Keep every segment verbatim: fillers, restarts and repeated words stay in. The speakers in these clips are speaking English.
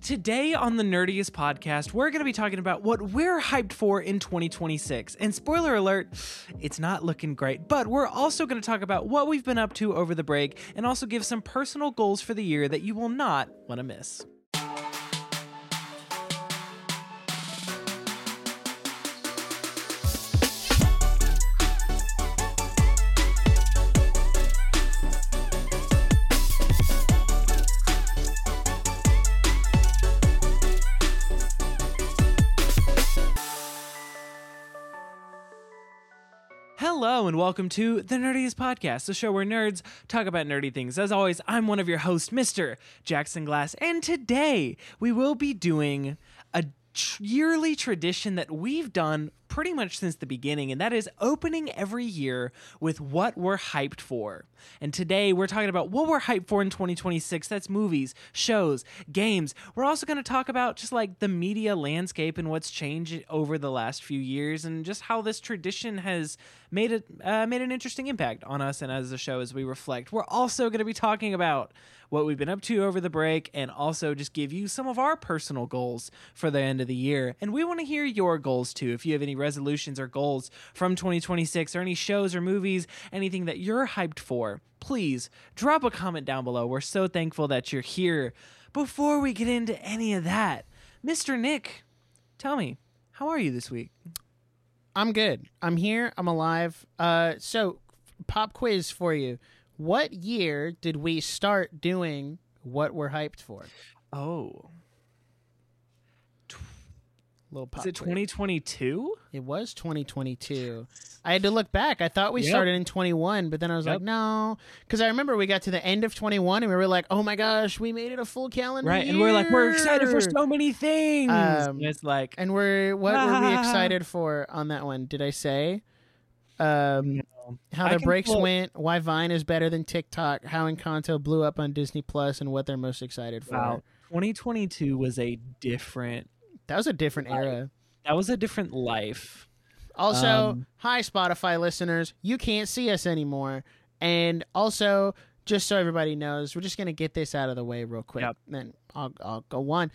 Today on the Nerdiest Podcast, we're going to be talking about what we're hyped for in twenty twenty-six. And spoiler alert, it's not looking great, but we're also going to talk about what we've been up to over the break and also give some personal goals for the year that you will not want to miss. Hello and welcome to The Nerdiest Podcast, the show where nerds talk about nerdy things. As always, I'm one of your hosts, Mister Jackson Glass, and today we will be doing a tr- yearly tradition that we've done pretty much since the beginning, and that is opening every year with what we're hyped for. And today we're talking about what we're hyped for in twenty twenty-six. That's movies, shows, games. We're also going to talk about just like the media landscape and what's changed over the last few years and just how this tradition has made it uh, made an interesting impact on us and as a show as we reflect. We're also going to be talking about what we've been up to over the break and also just give you some of our personal goals for the end of the year. And we want to hear your goals too. If you have any resolutions or goals from twenty twenty-six or any shows or movies, anything that you're hyped for, please drop a comment down below. We're so thankful that you're here. Before we get into any of that, Mister Nick, tell me, how are you this week? I'm good. I'm here. I'm alive. Uh, so, pop quiz for you. What year did we start doing what we're hyped for? Oh. Little pop Is it quiz. twenty twenty-two? It was twenty twenty-two. I had to look back. I thought we Yep. started in twenty-one, but then I was Yep. like, no. Because I remember we got to the end of twenty-one and we were like, oh my gosh, we made it a full calendar Right, year. and we're like, we're excited for so many things. Um, and it's like, And we're, what were we excited for on that one? Did I say? Um, how I the can breaks pull- went, why Vine is better than TikTok, how Encanto blew up on Disney Plus, and what they're most excited for. wow, twenty twenty-two was a different, That was a different Right. era. that was a different life. Also, Um, hi Spotify listeners, you can't see us anymore. And also, just so everybody knows, we're just gonna get this out of the way real quick. Yep. Then I'll I'll go on.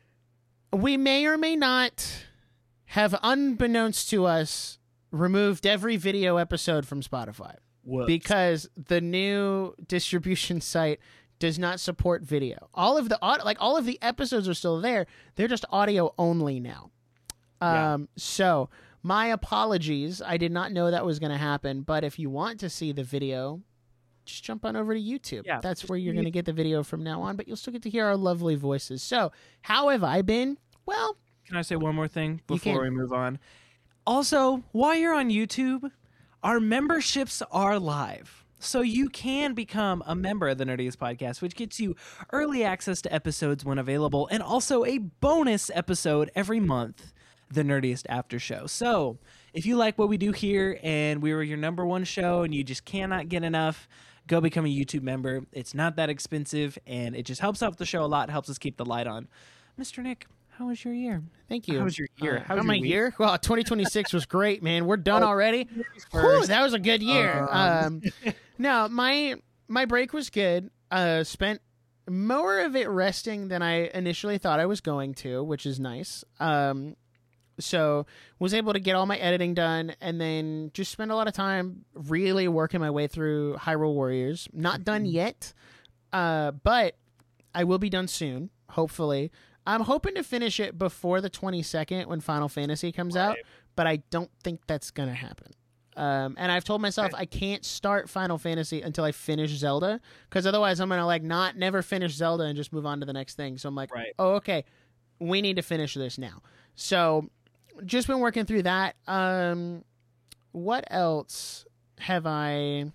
We may or may not have, unbeknownst to us, removed every video episode from Spotify. Whoops. Because the new distribution site does not support video. All of the au- like all of the episodes are still there. They're just audio only now. Yeah. Um so my apologies. I did not know that was going to happen, but if you want to see the video, just jump on over to YouTube. Yeah, That's just where you're you- going to get the video from now on, but you'll still get to hear our lovely voices. So, how have I been? Well, Can I say one more thing You before can. we move on? Also, while you're on YouTube, our memberships are live. So you can become a member of the Nerdiest Podcast, which gets you early access to episodes when available and also a bonus episode every month, the Nerdiest After Show. So if you like what we do here and we were your number one show and you just cannot get enough, go become a YouTube member. It's not that expensive and it just helps out the show a lot, helps us keep the light on. Mister Nick, how was your year? thank you. How was your year? Uh, How was my your week? year? Well, twenty twenty-six was great, man. We're done Oh, already. Whew, first. that was a good year. Um. Um, no, my my break was good. Uh, spent more of it resting than I initially thought I was going to, which is nice. Um, so was able to get all my editing done, and then just spend a lot of time really working my way through Hyrule Warriors. Not done yet, uh, but I will be done soon, hopefully. I'm hoping to finish it before the twenty-second when Final Fantasy comes out, Right. but I don't think that's going to happen. Um, and I've told myself I can't start Final Fantasy until I finish Zelda, because otherwise I'm going to like not never finish Zelda and just move on to the next thing. So I'm like, Right. oh, okay, we need to finish this now. So just been working through that. Um, what else have I,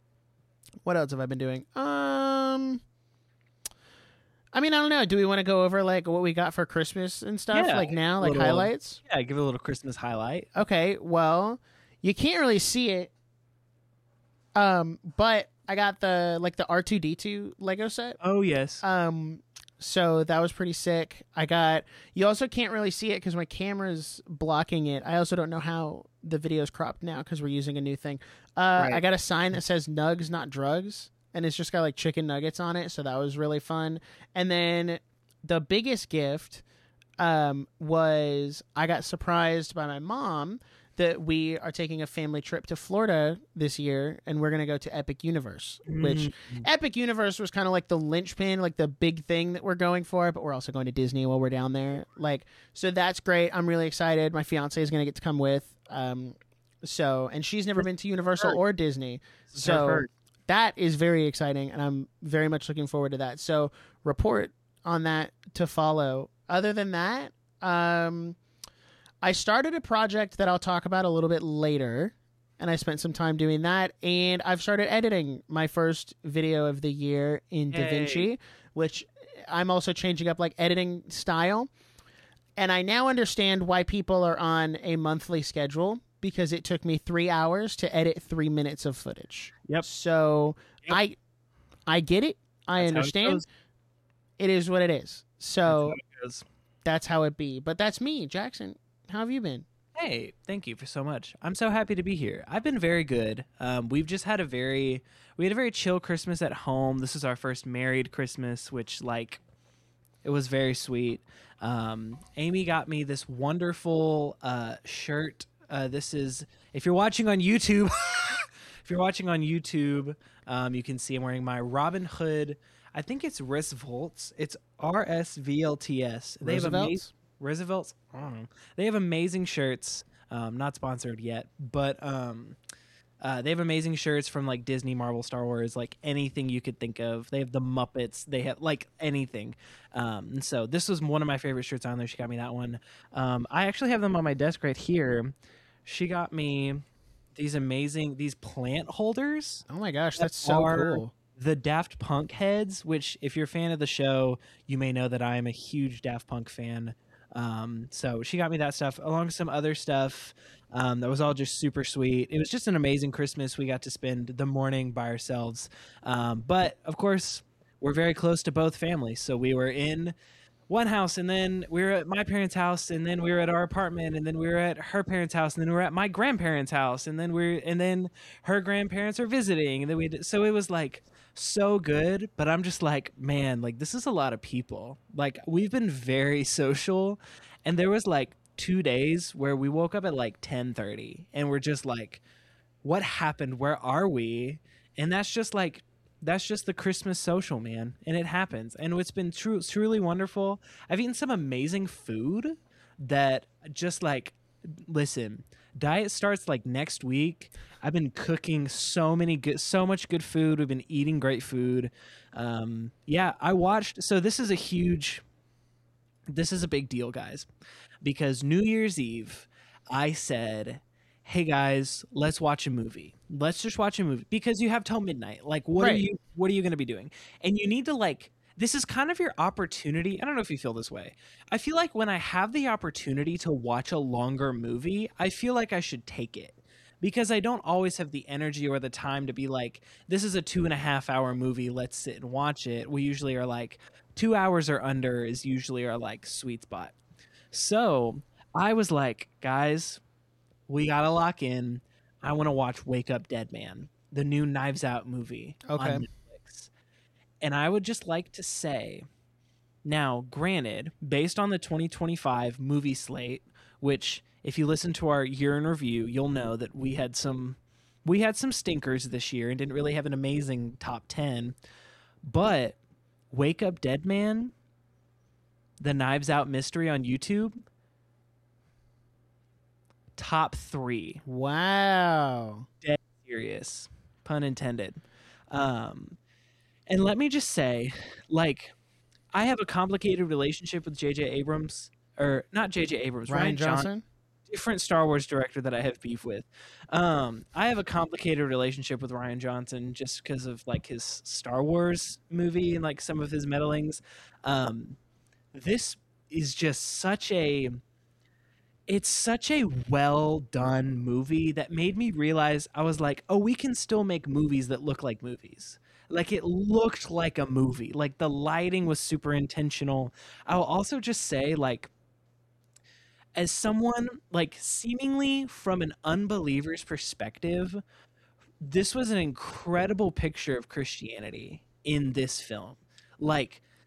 what else have I been doing? Um... I mean, I don't know. Do we want to go over like what we got for Christmas and stuff Yeah, like now, like little- highlights? Yeah, give it a little Christmas highlight. Okay, well, you can't really see it. Um, but I got the like the R two D two Lego set. Oh, yes. Um, so that was pretty sick. I got. You also can't really see it because my camera's blocking it. I also don't know how the video's cropped now because we're using a new thing. Uh, Right. I got a sign that says "Nugs, not drugs." And it's just got like chicken nuggets on it, so that was really fun. And then the biggest gift um, was I got surprised by my mom that we are taking a family trip to Florida this year, and we're going to go to Epic Universe, which Mm. Epic Universe was kind of like the linchpin, like the big thing that we're going for, but we're also going to Disney while we're down there. Like, so that's great. I'm really excited. My fiance is going to get to come with. Um, so, and she's never been to Universal or Disney. This is her So first. that is very exciting, and I'm very much looking forward to that. So report on that to follow. Other than that, um, I started a project that I'll talk about a little bit later, and I spent some time doing that, and I've started editing my first video of the year in Yay. DaVinci, which I'm also changing up like editing style. And I now understand why people are on a monthly schedule, because it took me three hours to edit three minutes of footage. Yep. So Yep. I I get it. I That's how it understand. goes. It is what it is. That's So how it goes. that's how it be. But that's me, Jackson. How have you been? Hey, thank you for so much. I'm so happy to be here. I've been very good. Um, we've just had a very, we had a very chill Christmas at home. This is our first married Christmas, which like, it was very sweet. Um, Amy got me this wonderful uh, shirt. Uh, this is, if you're watching on YouTube, if you're watching on YouTube, um, you can see I'm wearing my Robin Hood. I think it's Roosevelt's. It's R S V L T S. They have amazing. Roosevelt's? Roosevelt's. I don't know. They have amazing shirts. Um, not sponsored yet, but um, uh, they have amazing shirts from like Disney, Marvel, Star Wars, like anything you could think of. They have the Muppets. They have like anything. Um, and so this was one of my favorite shirts on there. She got me that one. Um, I actually have them on my desk right here. She got me these amazing these plant holders. Oh my gosh, that that's so are cool. The Daft Punk heads, which if you're a fan of the show, you may know that I am a huge Daft Punk fan. Um, so she got me that stuff along with some other stuff. Um, that was all just super sweet. It was just an amazing Christmas. We got to spend the morning by ourselves. Um, but of course, we're very close to both families. So we were in one house, and then we were at my parents' house, and then we were at our apartment, and then we were at her parents' house, and then we were at my grandparents' house, and then we're and then her grandparents are visiting, and then we did, so it was like so good. But I'm just like, man, like this is a lot of people. Like we've been very social, and there was like two days where we woke up at like ten thirty, and we're just like, what happened? Where are we? And that's just like that's just the Christmas social, man. And it happens. And it's been true, truly wonderful. I've eaten some amazing food that just like, listen, diet starts like next week. I've been cooking so many good, so much good food. We've been eating great food. Um, yeah, I watched. So this is a huge, this is a big deal, guys, because New Year's Eve, I said, hey guys, let's watch a movie. Let's just watch a movie because you have till midnight. Like, what are Right. you, what are you going to be doing? And you need to like, this is kind of your opportunity. I don't know if you feel this way. I feel like when I have the opportunity to watch a longer movie, I feel like I should take it because I don't always have the energy or the time to be like, this is a two and a half hour movie. Let's sit and watch it. We usually are like two hours or under is usually our like sweet spot. So I was like, guys, we got to lock in. I want to watch Wake Up Dead Man, the new Knives Out movie Okay. on Netflix. And I would just like to say, now, granted, based on the twenty twenty-five movie slate, which if you listen to our year in review, you'll know that we had some we had some stinkers this year and didn't really have an amazing top ten. But Wake Up Dead Man, the Knives Out mystery on YouTube, top three. Wow. Dead serious, pun intended. Um, and let me just say, like, I have a complicated relationship with J J Abrams, or not J J Abrams, Ryan, Ryan Johnson, Johnson? different Star Wars director that I have beef with. Um, I have a complicated relationship with Ryan Johnson just because of like his Star Wars movie and like some of his meddlings. Um, this is just such a it's such a well done movie that made me realize I was like, oh, we can still make movies that look like movies. Like it looked like a movie. Like the lighting was super intentional. I'll also just say, like, as someone like seemingly from an unbeliever's perspective, this was an incredible picture of Christianity in this film. Like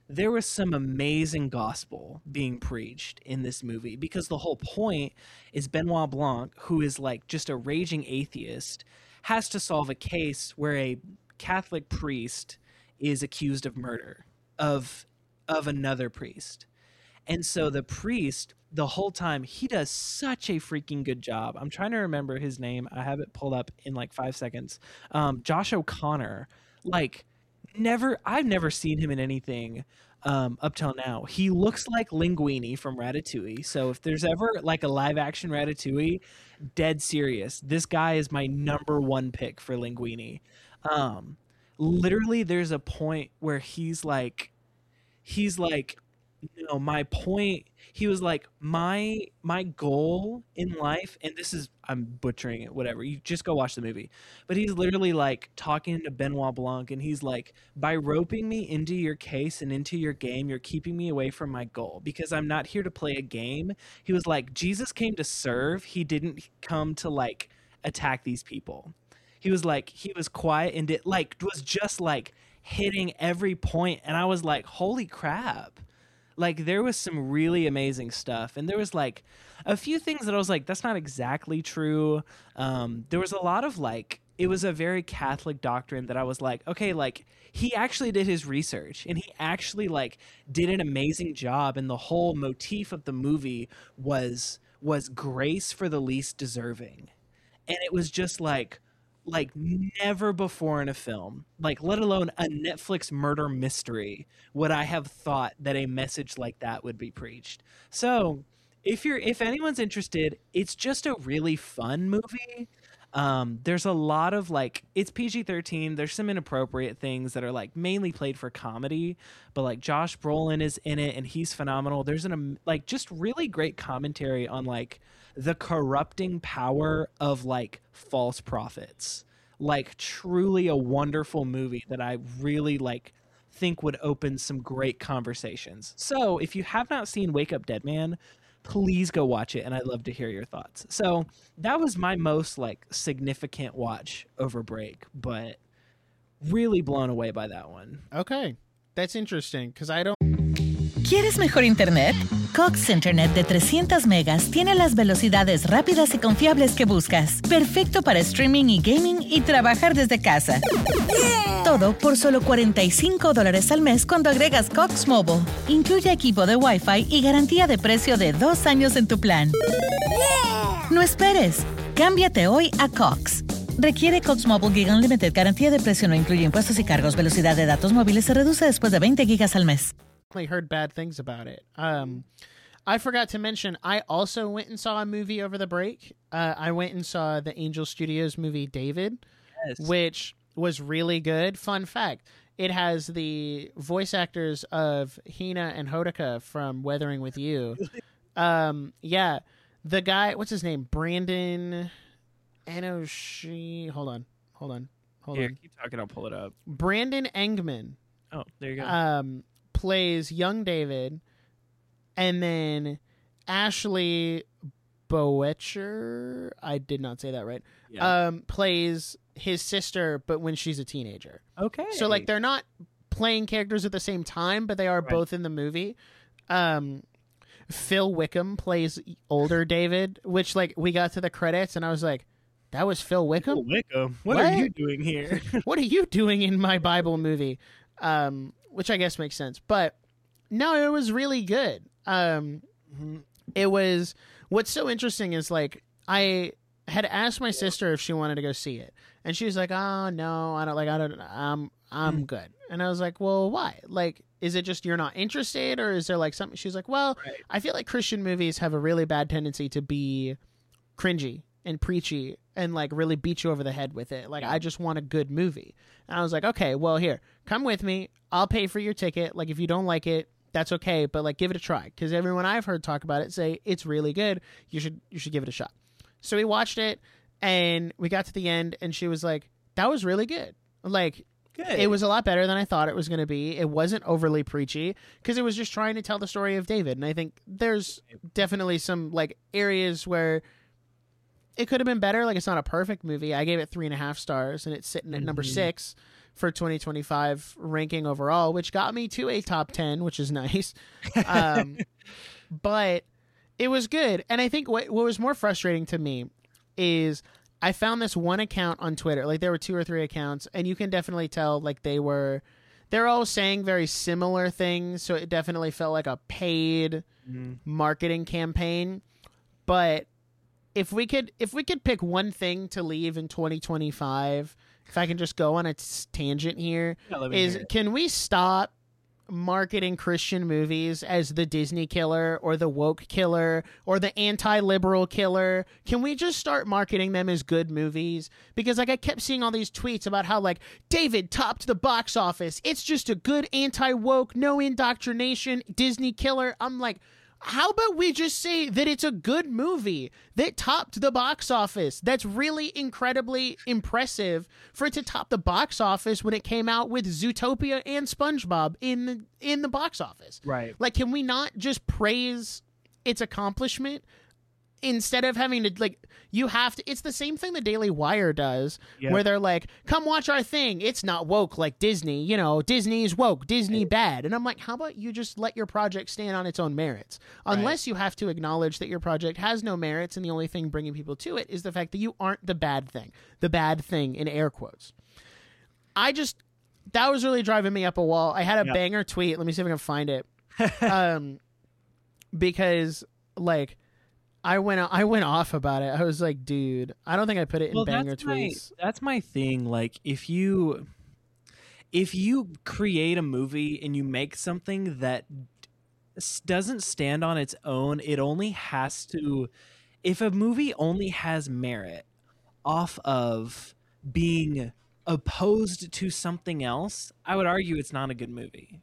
there was some amazing gospel being preached in this movie, because the whole point is Benoit Blanc, who is like just a raging atheist, has to solve a case where a Catholic priest is accused of murder of of another priest. And so the priest, the whole time, he does such a freaking good job. I'm trying to remember his name. I have it pulled up in like five seconds. Um, Josh O'Connor, like never, I've never seen him in anything um, up till now. He looks like Linguini from Ratatouille. So if there's ever like a live action Ratatouille, dead serious, this guy is my number one pick for Linguini. Um, literally, there's a point where he's like, he's like, you know, my point, he was like, my my goal in life, and this is, I'm butchering it, whatever, you just go watch the movie, but he's literally like talking to Benoit Blanc, and he's like, by roping me into your case and into your game, you're keeping me away from my goal, because I'm not here to play a game. He was like, Jesus came to serve, he didn't come to like attack these people. He was like, he was quiet and it like was just like hitting every point, and I was like, holy crap. Like, there was some really amazing stuff, and there was like a few things that I was like, that's not exactly true. Um, there was a lot of like, it was a very Catholic doctrine that I was like, okay, like he actually did his research, and he actually like did an amazing job, and the whole motif of the movie was was grace for the least deserving, and it was just like. Like never before in a film, like let alone a Netflix murder mystery, would I have thought that a message like that would be preached. So if you're, if anyone's interested, it's just a really fun movie. Um, there's a lot of like, it's P G thirteen. There's some inappropriate things that are like mainly played for comedy, but like Josh Brolin is in it and he's phenomenal. There's an, um, like just really great commentary on like the corrupting power of like false prophets. Like truly a wonderful movie that I really like think would open some great conversations. So if you have not seen Wake Up Dead Man, please go watch it, and I'd love to hear your thoughts. So that was my most like significant watch over break, but really blown away by that one. Okay, that's interesting because I don't. ¿Quieres mejor internet? Cox Internet de trescientos megas tiene las velocidades rápidas y confiables que buscas. Perfecto para streaming y gaming y trabajar desde casa. Yeah. Todo por solo cuarenta y cinco dólares al mes cuando agregas Cox Mobile. Incluye equipo de Wi-Fi y garantía de precio de dos años en tu plan. Yeah. No esperes. Cámbiate hoy a Cox. Requiere Cox Mobile Gig Unlimited. Garantía de precio no incluye impuestos y cargos. Velocidad de datos móviles se reduce después de veinte gigas al mes. Heard bad things about it. Um, I forgot to mention, I also went and saw a movie over the break. Uh, I went and saw the Angel Studios movie David, yes. Which was really good. Fun fact, it has the voice actors of Hina and Hodaka from Weathering With You. um, yeah, the guy, what's his name? Brandon Enoshi. Hold on, hold on, hold Here, on. Keep talking, I'll pull it up. Brandon Engman. Oh, there you go. Um, plays young David, and then Ashley Boetcher, I did not say that right, yeah. um, plays his sister, but when she's a teenager. Okay. So, like, they're not playing characters at the same time, but they are right. both in the movie. Um, Phil Wickham plays older David, which, like, we got to the credits, and I was like, that was Phil Wickham? Phil Wickham? What, what are you doing here? What are you doing in my Bible movie? Um, which I guess makes sense. But no, it was really good. Um, it was, what's so interesting is like, I had asked my sister if she wanted to go see it. And she was like, oh no, I don't like, I don't, I'm, I'm good. And I was like, well, why? Like, is it just, you're not interested, or is there like something? She's like, well, right. I feel like Christian movies have a really bad tendency to be cringy and preachy and like really beat you over the head with it. Like, yeah. I just want a good movie. And I was like, okay, well, here, come with me. I'll pay for your ticket. Like, if you don't like it, that's okay, but like, give it a try. Because everyone I've heard talk about it say it's really good. You should, you should give it a shot. So we watched it, and we got to the end, and she was like, that was really good. Like, good. It was a lot better than I thought it was going to be. It wasn't overly preachy because it was just trying to tell the story of David. And I think there's definitely some like areas where it could have been better. Like, it's not a perfect movie. I gave it three and a half stars, and it's sitting at mm-hmm. number six for twenty twenty-five ranking overall, which got me to a top ten, which is nice. Um, but it was good. And I think what, what was more frustrating to me is I found this one account on Twitter. Like there were two or three accounts, and you can definitely tell like they were, they're all saying very similar things. So it definitely felt like a paid mm. marketing campaign. But if we could, if we could pick one thing to leave in twenty twenty-five, if I can just go on a t- tangent here, yeah, is can we stop marketing Christian movies as the Disney killer or the woke killer or the anti-liberal killer? Can we just start marketing them as good movies? Because like I kept seeing all these tweets about how like David topped the box office. It's just a good anti-woke, no indoctrination Disney killer. I'm like, how about we just say that it's a good movie that topped the box office? That's really incredibly impressive for it to top the box office when it came out with Zootopia and SpongeBob in the, in the box office. Right. Like, can we not just praise its accomplishment instead of having to, like, you have to, it's the same thing the Daily Wire does, yep. where they're like, come watch our thing. It's not woke like Disney, you know, Disney's woke, Disney bad. And I'm like, how about you just let your project stand on its own merits? Unless right. you have to acknowledge that your project has no merits and the only thing bringing people to it is the fact that you aren't the bad thing, the bad thing in air quotes. I just, that was really driving me up a wall. I had a yep. banger tweet. Let me see if I can find it. um, because like, I went I went off about it. I was like, dude, I don't think I put it in well, banger that's tweets. My, that's my thing. Like, if you if you create a movie and you make something that doesn't stand on its own, it only has to. If a movie only has merit off of being opposed to something else, I would argue it's not a good movie.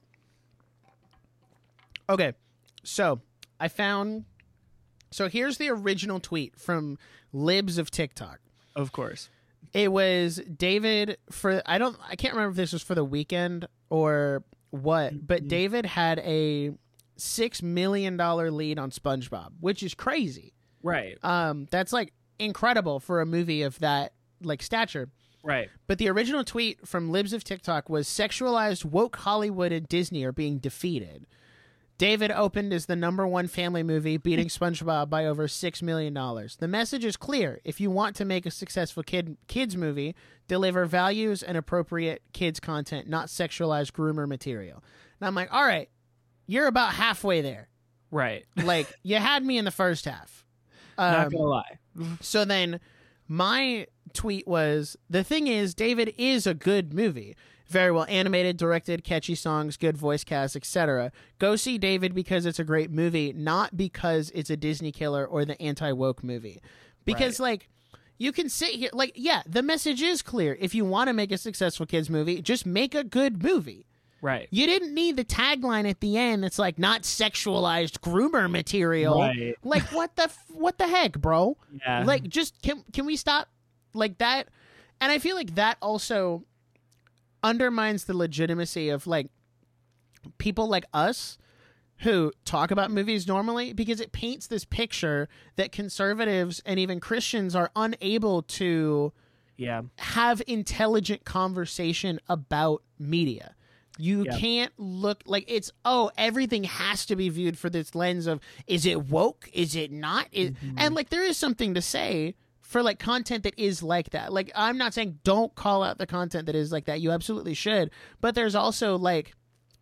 Okay, so I found. So here's the original tweet from Libs of TikTok. Of course. It was David for, I don't, I can't remember if this was for the weekend or what, but mm-hmm. David had a six million dollars lead on SpongeBob, which is crazy. Right. Um, that's like incredible for a movie of that like stature. Right. But the original tweet from Libs of TikTok was sexualized woke Hollywood and Disney are being defeated. David opened as the number one family movie, beating SpongeBob by over six million dollars. The message is clear. If you want to make a successful kid kids movie, deliver values and appropriate kids content, not sexualized groomer material. And I'm like, all right, you're about halfway there. Right. Like, you had me in the first half. Um, Not gonna lie. So then my tweet was, the thing is, David is a good movie. Very well animated, directed, catchy songs, good voice cast, et cetera. Go see David because it's a great movie, not because it's a Disney killer or the anti-woke movie. Because, right. like, you can sit here, like, yeah, the message is clear. If you want to make a successful kids movie, just make a good movie. Right. You didn't need the tagline at the end that's like, not sexualized groomer material. Right. Like, what the what the heck, bro? Yeah. Like, just, can can we stop like that? And I feel like that also undermines the legitimacy of like people like us who talk about movies normally, because it paints this picture that conservatives and even Christians are unable to yeah. have intelligent conversation about media. You yeah. can't look like it's, oh, everything has to be viewed for this lens of, is it woke? Is it not? Is, mm-hmm. And like, there is something to say for like content that is like that. Like, I'm not saying don't call out the content that is like that. You absolutely should. But there's also like,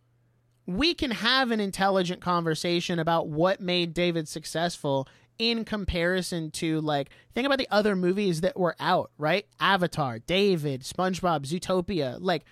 we can have an intelligent conversation about what made David successful in comparison to like, think about the other movies that were out, right? Avatar, David, SpongeBob, Zootopia. Like,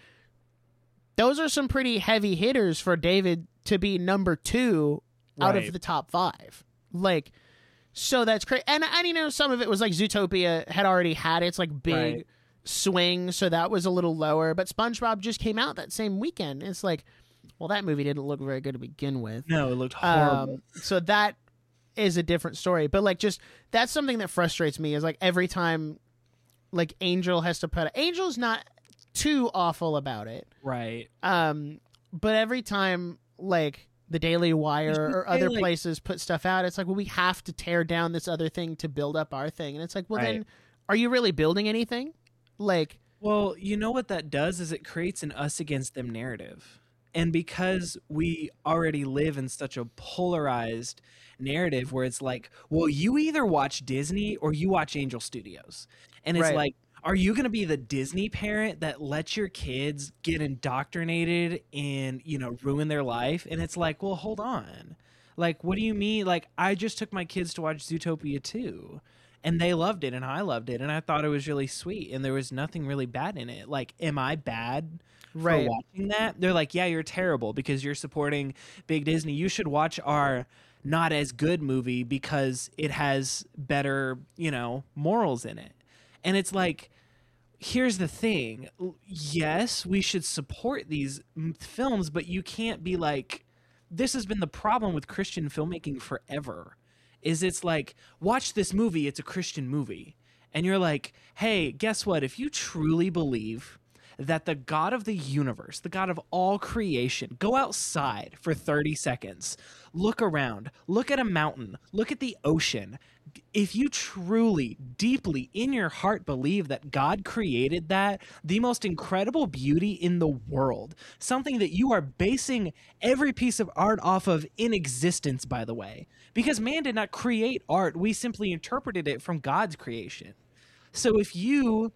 those are some pretty heavy hitters for David to be number two out right. of the top five. Like, so that's crazy. And, and, you know, some of it was like Zootopia had already had its like big right. swing. So that was a little lower. But SpongeBob just came out that same weekend. It's like, well, that movie didn't look very good to begin with. No, it looked horrible. Um, so that is a different story. But like, just that's something that frustrates me is like every time like Angel has to put, Angel's not too awful about it. Right. Um, but every time like the Daily Wire or other like, places put stuff out, it's like, well, we have to tear down this other thing to build up our thing. And it's like, well, right. then are you really building anything? Like, Well, you know what that does is it creates an us against them narrative. And because we already live in such a polarized narrative where it's like, well, you either watch Disney or you watch Angel Studios. And it's Right. like, are you going to be the Disney parent that lets your kids get indoctrinated and, you know, ruin their life? And it's like, well, hold on. Like, what do you mean? Like, I just took my kids to watch Zootopia two. And they loved it, and I loved it, and I thought it was really sweet, and there was nothing really bad in it. Like, am I bad Right. for watching that? They're like, yeah, you're terrible because you're supporting Big Disney. You should watch our not as good movie because it has better, you know, morals in it. And it's like, here's the thing. L- Yes, we should support these m- films, but you can't be like, this has been the problem with Christian filmmaking forever. Is it's like, watch this movie, it's a Christian movie. And you're like, hey, guess what? If you truly believe that the God of the universe, the God of all creation, go outside for thirty seconds, look around, look at a mountain, look at the ocean. If you truly, deeply in your heart believe that God created that, the most incredible beauty in the world, something that you are basing every piece of art off of in existence, by the way, because man did not create art. We simply interpreted it from God's creation. So if you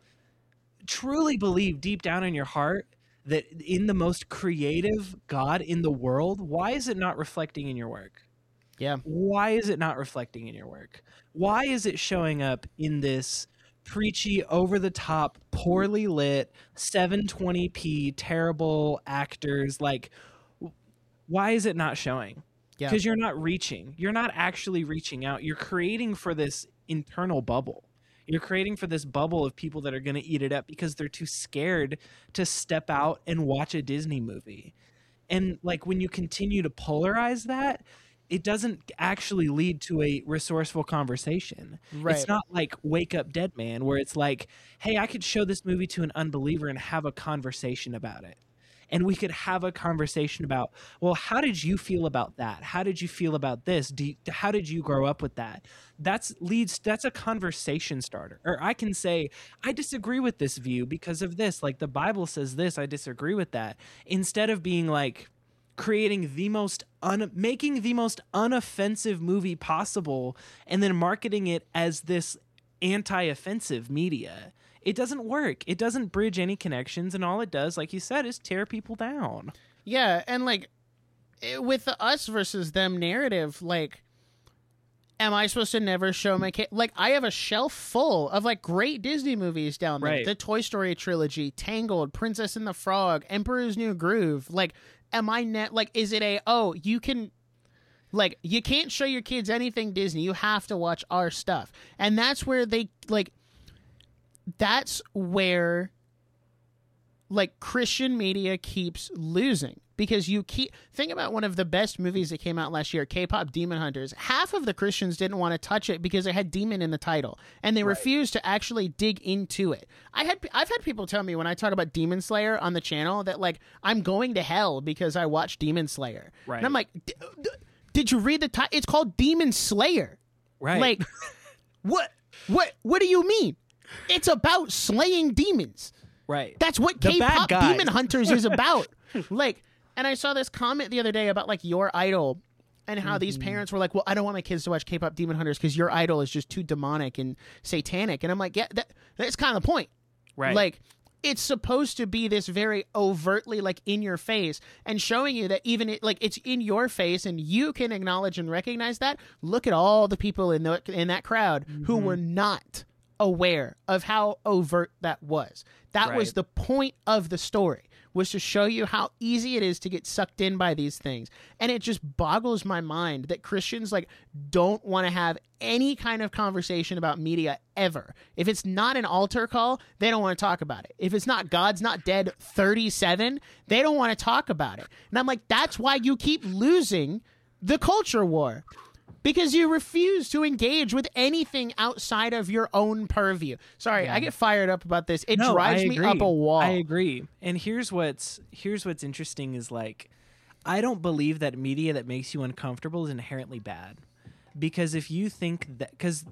truly believe deep down in your heart that in the most creative God in the world, why is it not reflecting in your work? Yeah. Why is it not reflecting in your work? Why is it showing up in this preachy, over the top, poorly lit, seven twenty p, terrible actors? Like, w- why is it not showing? Yeah. Because you're not reaching. You're not actually reaching out. You're creating for this internal bubble. You're creating for this bubble of people that are going to eat it up because they're too scared to step out and watch a Disney movie. And like when you continue to polarize that, it doesn't actually lead to a resourceful conversation. Right. It's not like Wake Up Dead Man, where it's like, hey, I could show this movie to an unbeliever and have a conversation about it. And we could have a conversation about, well, how did you feel about that? How did you feel about this? Do you, how did you grow up with that? That's leads. That's a conversation starter. Or I can say, I disagree with this view because of this. Like the Bible says this, I disagree with that. Instead of being like creating the most un, making the most unoffensive movie possible, and then marketing it as this anti-offensive media. It doesn't work. It doesn't bridge any connections, and all it does, like you said, is tear people down. Yeah, and like it- with the us versus them narrative, like, am I supposed to never show my kid? Like, I have a shelf full of like great Disney movies down there. Right. The Toy Story trilogy, Tangled, Princess and the Frog, Emperor's New Groove. Like, am I net? Like, is it a oh you can? Like, you can't show your kids anything Disney. You have to watch our stuff, and that's where they like. That's where like Christian media keeps losing, because you keep think about one of the best movies that came out last year, K-pop Demon Hunters. Half of the Christians didn't want to touch it because it had demon in the title, and they refused to actually dig into it. I had I've had people tell me when I talk about Demon Slayer on the channel that like I'm going to hell because I watched Demon Slayer. Right. And I'm like, D- d- did you read the title? It's called Demon Slayer. Right. Like, what what what do you mean? It's about slaying demons. right. That's what The bad K-pop guys. Demon Hunters is about. Like, and I saw this comment the other day about like Your Idol and how these Mm-hmm. parents were like, well, I don't want my kids to watch K-pop Demon Hunters because Your Idol is just too demonic and satanic. And I'm like, yeah, that, that's kind of the point. Right. Like, it's supposed to be this very overtly like in your face and showing you that even it, like it's in your face and you can acknowledge and recognize that. Look at all the people in the in that crowd who Mm-hmm. were not aware of how overt that was. That was Right. the point of the story, was to show you how easy it is to get sucked in by these things. And it just boggles my mind that Christians like don't want to have any kind of conversation about media ever. If it's not an altar call, they don't want to talk about it. If it's not God's Not Dead thirty-seven, they don't want to talk about it. And I'm like, that's why you keep losing the culture war. Because you refuse to engage with anything outside of your own purview. Sorry, I get fired up about this. It No, drives I me agree. up a wall. I agree. And here's what's here's what's interesting is like, I don't believe that media that makes you uncomfortable is inherently bad. Because if you think that, because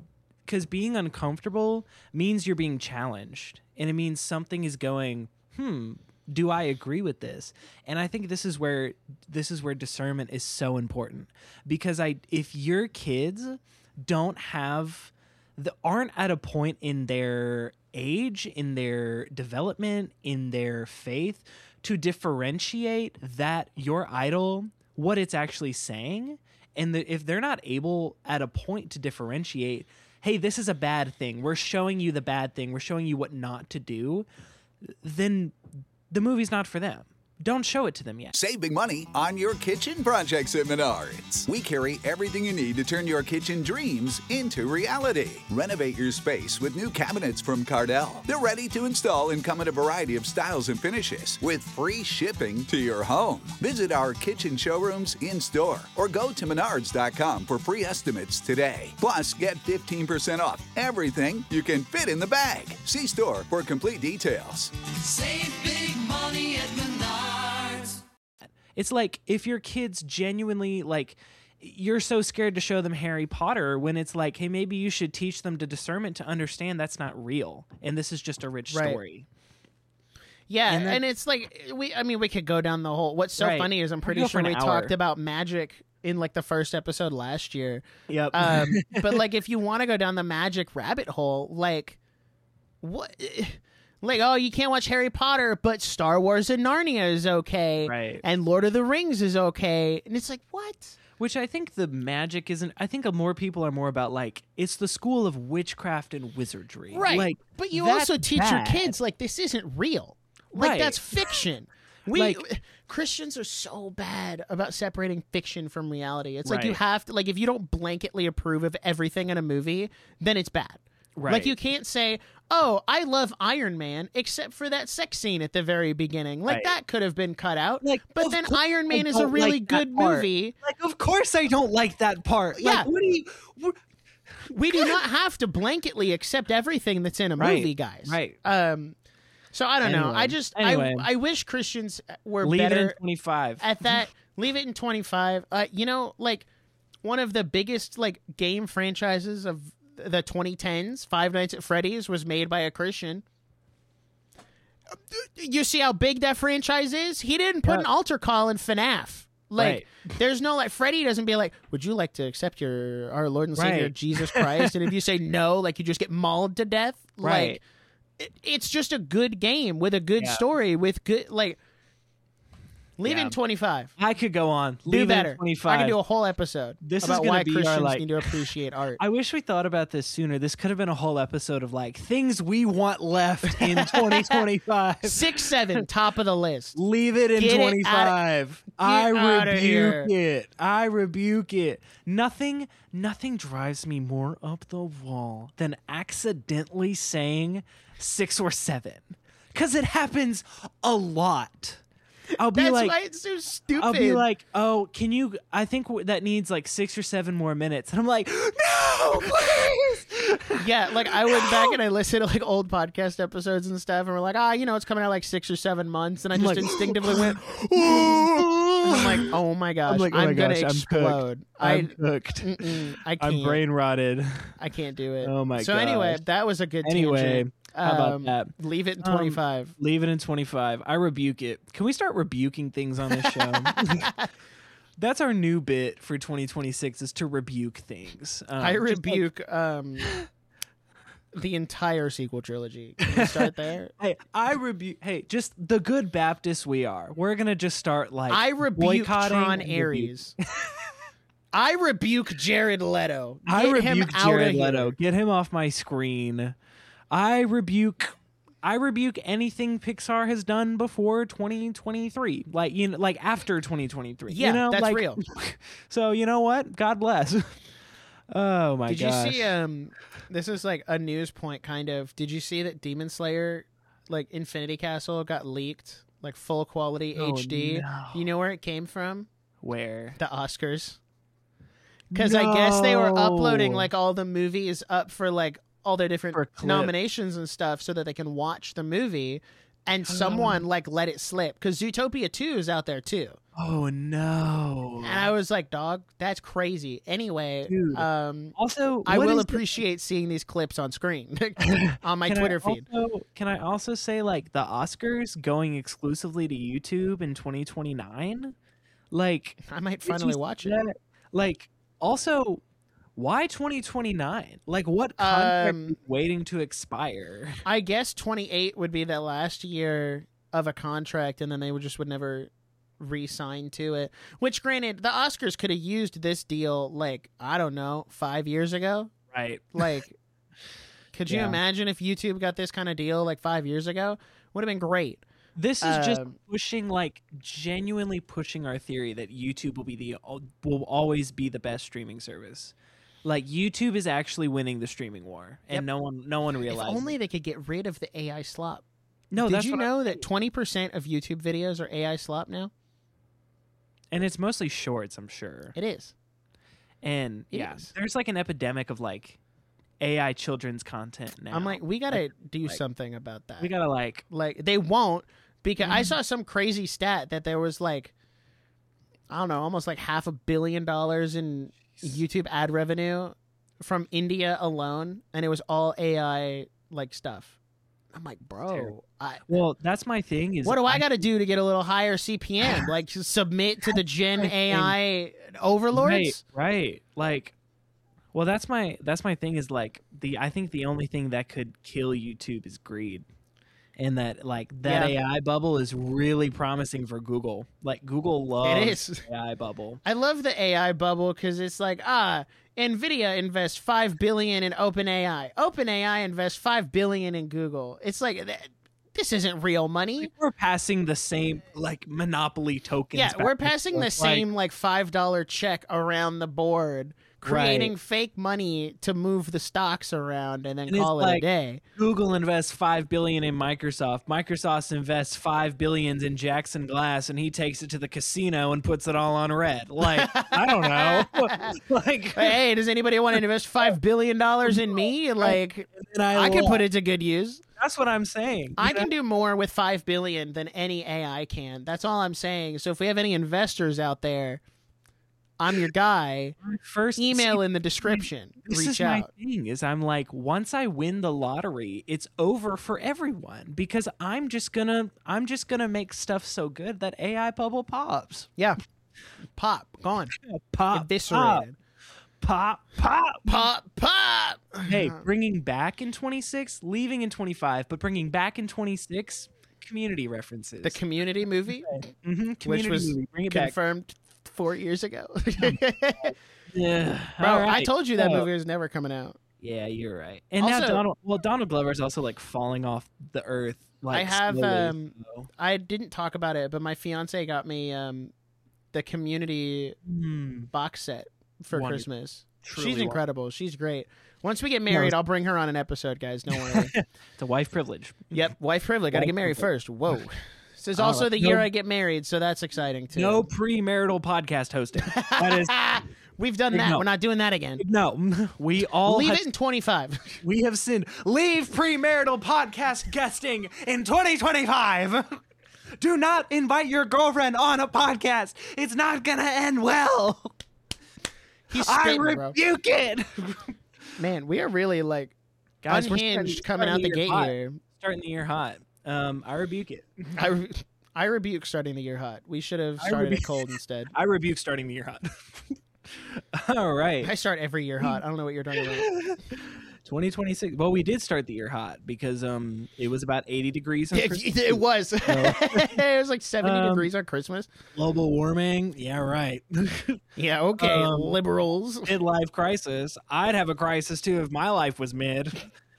because being uncomfortable means you're being challenged, and it means something is going, hmm, do I agree with this? And I think this is where this is where discernment is so important, because I if your kids don't have the aren't at a point in their age, in their development, in their faith to differentiate that your idol, what it's actually saying, and the, if they're not able at a point to differentiate, hey, this is a bad thing, we're showing you the bad thing, we're showing you what not to do, then the movie's not for them. Don't show it to them yet. Save big money on your kitchen projects at Menards. We carry everything you need to turn your kitchen dreams into reality. Renovate your space with new cabinets from Cardell. They're ready to install and come in a variety of styles and finishes with free shipping to your home. Visit our kitchen showrooms in-store or go to menards dot com for free estimates today. Plus, get fifteen percent off everything you can fit in the bag. See store for complete details. Save big money at Menards. It's like if your kids genuinely, like, you're so scared to show them Harry Potter when it's like, hey, maybe you should teach them to discernment to understand that's not real and this is just a rich Right. story. Yeah, And and, that- it's like we. I mean, we could go down the whole. What's so Right. funny is I'm We pretty could go for sure an we hour. talked about magic in like the first episode last year. Yep. Um, but like, if you want to go down the magic rabbit hole, like, what? Like, oh, you can't watch Harry Potter, but Star Wars and Narnia is okay, Right. and Lord of the Rings is okay, and it's like, what? Which I think the magic isn't. I think more people are more about like it's the school of witchcraft and wizardry, Right. Like, but you that's also teach bad. your kids like this isn't real. Like Right. that's fiction. We Like- Christians are so bad about separating fiction from reality. It's like you Right. have to like if you don't blanketly approve of everything in a movie, then it's bad. Right. Like you can't say, "Oh, I love Iron Man," except for that sex scene at the very beginning. Like Right. that could have been cut out. Like, but of then course Iron I Man is a don't really like that good part. movie. Like, of course I don't like that part. Yeah. Like, what do you? What, We do not have to blanketly accept everything that's in a Right. movie, guys. Right. Um. So I don't know. Anyway. I just Anyway. I I wish Christians were leave better it in twenty-five. at that. Leave it in twenty-five. Uh, you know, like one of the biggest like game franchises of the twenty tens, Five Nights at Freddy's, was made by a Christian. You see how big that franchise is? He didn't put Yeah. an altar call in FNAF. Like, Right. there's no like Freddy doesn't be like, "Would you like to accept your our Lord and Savior Right. Jesus Christ?" And if you say no, like you just get mauled to death. Right. Like, it, it's just a good game with a good Yeah. story with good like. Leave it Yeah. in twenty-five. I could go on. Do Leave it better. in twenty-five. I can do a whole episode This is about gonna why be our, Christians like- need to appreciate art. I wish we thought about this sooner. This could have been a whole episode of like things we want left in twenty twenty-five. Six, seven, top of the list. Leave it in Get it twenty-five. I outta here. rebuke it. I rebuke it. Nothing nothing drives me more up the wall than accidentally saying six or seven. Cuz it happens a lot. I'll be That's like why it's so stupid. I'll be like, "Oh, can you I think w- that needs like six or seven more minutes." And I'm like, "No, please." yeah, like I went back and I listened to like old podcast episodes and stuff, and we're like, ah, you know, it's coming out like six or seven months, and I just like, instinctively went, and I'm like, oh my gosh, I'm like, oh I'm my gonna gosh, I'm cooked. explode. I, I'm cooked. mm-mm, I can't, I'm brain rotted. I can't do it. Oh my So anyway, gosh. that was a good Anyway, tangent. how about Um, that? Leave it in Um, twenty-five. Leave it in twenty-five. I rebuke it. Can we start rebuking things on this show? That's our new bit for twenty twenty-six is to rebuke things. Um, I just like- rebuke um, the entire sequel trilogy. Can we start there? hey, I rebuke. Hey, just the good Baptists we are. We're gonna just start like I rebuke boycotting Tron and Ares. I rebuke Jared Leto. Get I rebuke him out Jared of here. Leto. Get him off my screen. I rebuke. I rebuke anything Pixar has done before twenty twenty-three, like you know, like after twenty twenty-three. Yeah, you know, that's like, real. So you know what? God bless. Oh my Did gosh! you see? Um, this is like a news point, kind of. Did you see that Demon Slayer, like Infinity Castle, got leaked, like full quality Oh, H D? no. You know where it came from? Where? The Oscars. Because I guess they were uploading No. like all the movies up for like all their different For clip. nominations and stuff, so that they can watch the movie. And someone like let it slip because Zootopia two is out there too. Oh no. And I was like, dog, that's crazy. Anyway, Dude. um, Also, I what will is the- appreciate seeing these clips on screen on my Can I Twitter feed. also- can I also say, like, the Oscars going exclusively to YouTube in twenty twenty-nine? Like, I might did you finally see watch it. that? Like, also, why twenty twenty-nine? Like, what contract Um, is waiting to expire? I guess twenty-eight would be the last year of a contract, and then they would just would never re-sign to it. Which, granted, the Oscars could have used this deal, like, I don't know, five years ago. Right. Like, could you Yeah. imagine if YouTube got this kind of deal like five years ago? Would have been great. This is just Um, pushing, like, genuinely pushing our theory that YouTube will be the will always be the best streaming service. Like, YouTube is actually winning the streaming war, and Yep. no one no one If realizes. only they could get rid of the A I slop. no, Did that's you what I- know that twenty percent of YouTube videos are A I slop now? and it's mostly shorts, I'm sure. It is. And It yeah, is. there's like an epidemic of like A I children's content now. I'm like, we gotta Like- do like- something about that. we gotta like, Like, they won't, because Mm-hmm. I saw some crazy stat that there was like, I don't know, almost like half a billion dollars in YouTube ad revenue from India alone, and it was all A I like stuff. I'm like, bro, terrible. I, well, that's my thing. Is what do I got to do to get a little higher C P M? Like, submit to the Gen A I overlords? Right, right. Like, well, that's my that's my thing. Is like the I think the only thing that could kill YouTube is greed, and that like that Yeah. A I bubble is really promising for Google. Like Google loves is. A I bubble. I love the A I bubble because it's like, ah, Nvidia invests five billion in OpenAI. OpenAI invests five billion in Google. It's like th- this isn't real money. We're passing the same like monopoly tokens. Yeah, back we're and passing the forth, like- same like five dollar check around the board, creating fake money to move the stocks around and then And it's call it a like- day. Google invests five billion in Microsoft. Microsoft invests five billions in Jackson Glass, and he takes it to the casino and puts it all on red. Like I don't know. like Hey, does anybody want to invest five billion dollars in me? Like, and I, I could love- put it to good use. That's what I'm saying. I You know? can do more with five billion than any A I can. That's all I'm saying. So if we have any investors out there, I'm your guy. first Email see, in the description. This Reach is my out. thing. Is I'm like, once I win the lottery, it's over for everyone because I'm just gonna I'm just gonna make stuff so good that A I bubble pops. Yeah. Pop. Gone. Pop, Eviscerated. pop, pop. Pop. Pop. Hey, bringing back in twenty-six, leaving in twenty-five, but bringing back in twenty-six, community references. The Community movie, mm-hmm, which community was movie. Bring it back. confirmed four years ago. Yeah, Bro, all I right. told you that So- movie was never coming out. Yeah, you're right. And now Also- Donald, well, Donald Glover's also like falling off the earth. Like, I have, slowly, um, so. I didn't talk about it, but my fiance got me um, the Community Hmm. box set for Wonderful. Christmas. Truly She's wonderful. incredible. She's great. Once we get married, No. I'll bring her on an episode, guys. Don't worry. It's a wife privilege. Yep, wife privilege. Got to Wife get married privilege. first. Whoa. This is All also right. the year No- I get married, so that's exciting too. No premarital podcast hosting. That is We've done Big that. no. We're not doing that again. no. We all Leave have, it in twenty-five. we have sinned. Leave premarital podcast guesting in twenty twenty-five. Do not invite your girlfriend on a podcast. It's not gonna end well. He's I spitting, bro. rebuke it. Man, we are really like Guys, we're unhinged starting- coming out starting the year gate hot. here. Starting the year hot. Um, I rebuke it. I, re- I rebuke starting the year hot. We should have I started rebuke- it cold instead. I rebuke starting the year hot. All right. I start every year hot. I don't know what you're talking about. twenty twenty-six. Well, we did start the year hot because um it was about eighty degrees on it, Christmas. it was. it was like seventy Um, degrees on Christmas. Global warming. Yeah, right. Yeah, okay, um, liberals. Midlife crisis. I'd have a crisis too if my life was mid.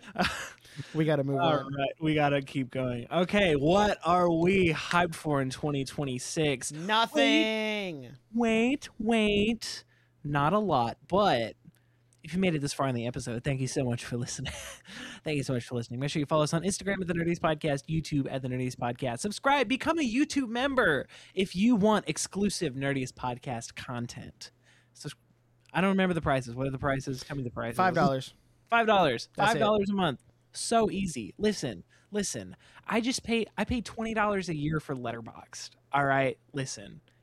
We got to move All on. right, we gotta keep going. Okay, what are we hyped for in twenty twenty-six? Nothing. Wait, wait. Not a lot, but if you made it this far in the episode, thank you so much for listening. Thank you so much for listening. Make sure you follow us on Instagram at the Nerdies Podcast, YouTube at the Nerdies Podcast. Subscribe, become a YouTube member if you want exclusive Nerdies Podcast content. So I don't remember the prices. What are the prices? Tell me the prices. Five dollars. Five dollars. That's Five dollars a month. So easy. Listen, listen. I just pay. I pay twenty dollars a year for Letterboxd. All right, listen.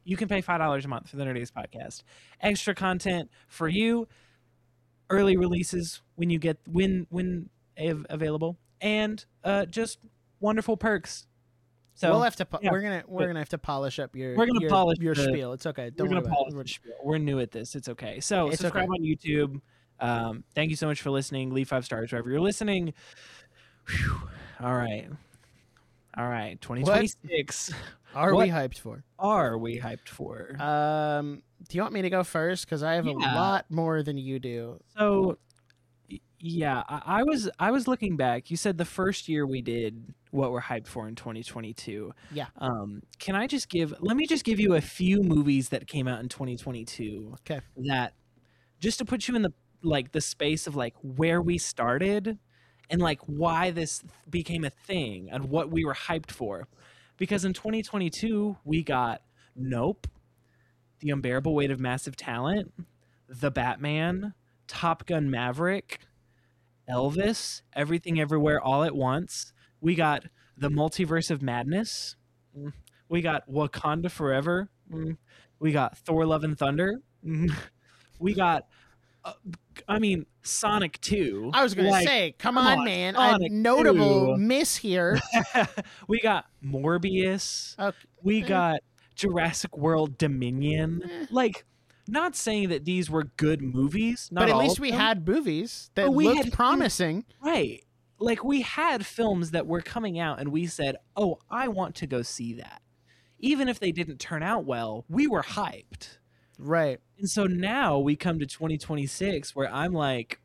you can pay five dollars a month for the Nerdiest Podcast. Extra content for you, early releases when you get when when av- available, and uh, just wonderful perks. So we'll have to. Po- yeah, we're gonna we're but gonna have to polish up your. we're gonna your, polish your the- spiel. It's okay. Don't we're worry gonna about polish it. the spiel. We're new at this. It's okay. So It's subscribe okay. on YouTube. Um, thank you so much for listening. Leave five stars wherever you're listening. Whew. All right. All right. twenty twenty-six. Are What we hyped for? are we hyped for? Um, do you want me to go first? Because I have a Yeah. lot more than you do. So, y- yeah, I, I was I was looking back. You said the first year we did what we're hyped for in twenty twenty-two. Yeah. Um, can I just give? Let me just give you a few movies that came out in twenty twenty-two. Okay. That just to put you in the like the space of like where we started and like why this became a thing and what we were hyped for. Because in twenty twenty-two we got Nope, The Unbearable Weight of Massive Talent, The Batman, Top Gun Maverick, Elvis, Everything Everywhere All at Once. We got The Multiverse of Madness. Mm. We got Wakanda Forever. Mm. We got Thor Love and Thunder. Mm. We got, uh, I mean, Sonic two. I was gonna Like, say, come, come on, on, man. Sonic A notable two. miss here. We got Morbius. Okay. We Eh. got Jurassic World Dominion. Eh. Like, not saying that these were good movies. Not But at all least of we them. had movies that But we looked had- promising. Right. Like, we had films that were coming out and we said, oh, I want to go see that. Even if they didn't turn out well, we were hyped. Right. And so now we come to twenty twenty-six where I'm like,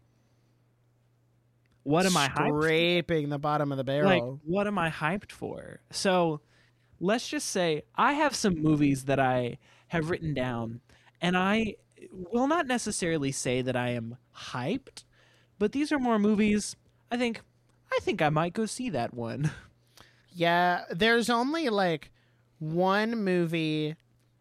what am I hyped for? Scraping the bottom of the barrel. Like, what am I hyped for? So let's just say I have some movies that I have written down, and I will not necessarily say that I am hyped, but these are more movies I think I think I might go see that one. Yeah, there's only like one movie,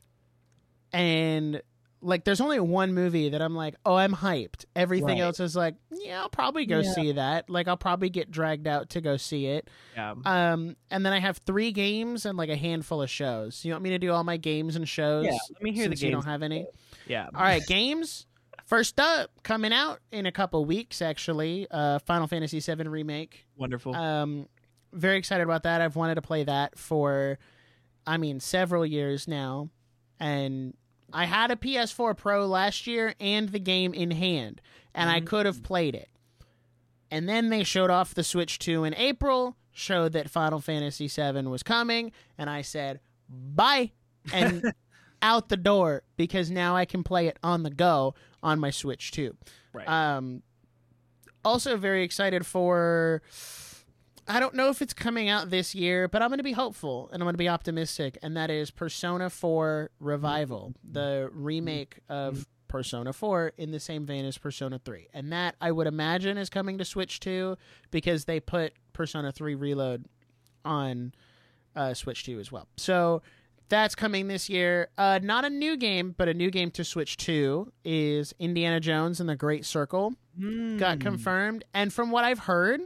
and like there's only one movie that I'm like, oh, I'm hyped. Everything Right. else is like, yeah, I'll probably go Yeah. see that. Like, I'll probably get dragged out to go see it. Yeah. Um, and then I have three games and like a handful of shows. You want me to do all my games and shows? Yeah, let me hear the since you games. don't have any. Yeah. All right, games. First up, coming out in a couple weeks, actually, uh, Final Fantasy seven Remake. Wonderful. Um, very excited about that. I've wanted to play that for, I mean, several years now. And I had a P S four Pro last year and the game in hand, and I could have played it. And then they showed off the Switch two in April, showed that Final Fantasy seven was coming, and I said, bye, and out the door, because now I can play it on the go on my Switch two. Right. Um, also very excited for, I don't know if it's coming out this year, but I'm going to be hopeful and I'm going to be optimistic, and that is Persona four Revival, the remake of Persona four in the same vein as Persona three. And that, I would imagine, is coming to Switch two because they put Persona three Reload on uh, Switch two as well. So that's coming this year. Uh, not a new game, but a new game to Switch two is Indiana Jones and the Great Circle. Mm. Got confirmed. And from what I've heard,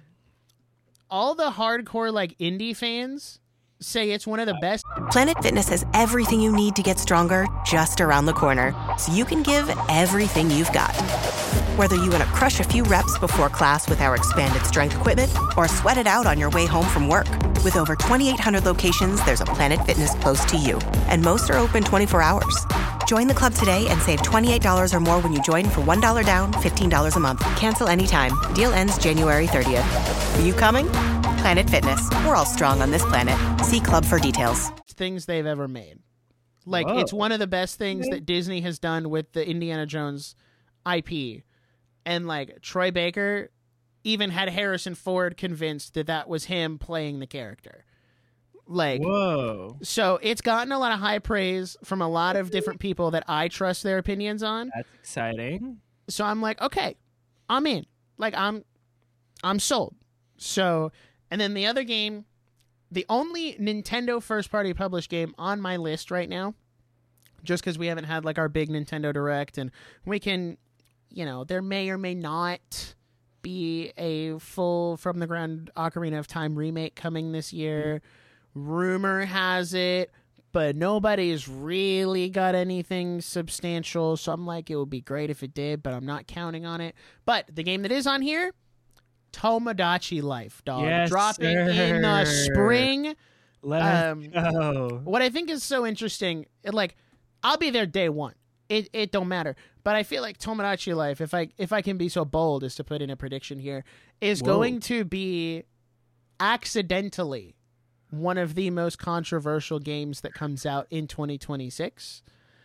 all the hardcore like indie fans say it's one of the best. Planet Fitness has everything you need to get stronger just around the corner, so you can give everything you've got. Whether you want to crush a few reps before class with our expanded strength equipment or sweat it out on your way home from work. With over twenty-eight hundred locations, there's a Planet Fitness close to you, and most are open twenty-four hours. Join the club today and save twenty-eight dollars or more when you join for one dollar down, fifteen dollars a month. Cancel anytime. Deal ends January thirtieth. Are you coming? Planet Fitness. We're all strong on this planet. See club for details. Things they've ever made. Like, Whoa. it's one of the best things that Disney has done with the Indiana Jones I P. And like Troy Baker even had Harrison Ford convinced that that was him playing the character. Like, Whoa. so it's gotten a lot of high praise from a lot of different people that I trust their opinions on. That's exciting. So I'm like, okay, I'm in. Like, I'm I'm sold. So, and then the other game, the only Nintendo first party published game on my list right now, just because we haven't had like our big Nintendo Direct, and we can, you know, there may or may not be a full From the Ground Ocarina of Time remake coming this year. Rumor has it, but nobody's really got anything substantial. So I'm like, it would be great if it did, but I'm not counting on it. But the game that is on here, Tomodachi Life, dog. Yes, Dropping in the sir. spring. Let's Um, go. What I think is so interesting, it, like, I'll be there day one. It it don't matter. But I feel like Tomodachi Life, if I if I can be so bold as to put in a prediction here, is Whoa. going to be accidentally one of the most controversial games that comes out in twenty twenty-six.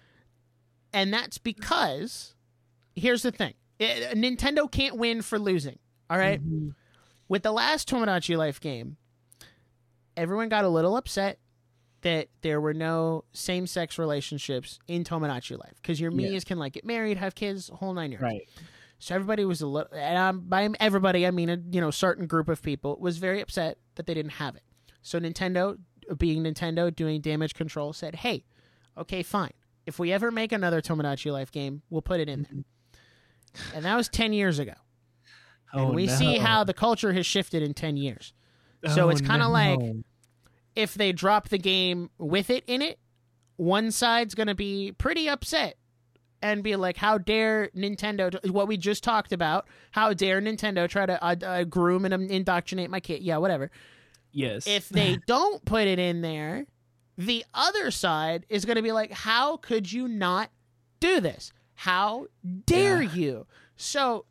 And that's because, here's the thing. It, Nintendo can't win for losing, all right? Mm-hmm. With the last Tomodachi Life game, everyone got a little upset that there were no same-sex relationships in Tomodachi Life, because your Miis Yeah. can, like, get married, have kids, whole nine yards. Right. So everybody was a little, and um, by everybody, I mean a you know certain group of people was very upset that they didn't have it. So Nintendo, being Nintendo, doing damage control, said, "Hey, okay, fine. If we ever make another Tomodachi Life game, we'll put it in there." And that was ten years ago. And Oh, we no. see how the culture has shifted in ten years. So Oh, it's kind of no. like if they drop the game with it in it, one side's going to be pretty upset and be like, how dare Nintendo, what we just talked about, how dare Nintendo try to uh, uh, groom and indoctrinate my kid? Yeah, whatever. Yes. If they don't put it in there, the other side is going to be like, how could you not do this? How dare Yeah. you? So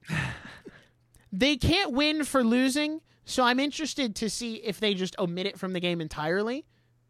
they can't win for losing. So I'm interested to see if they just omit it from the game entirely.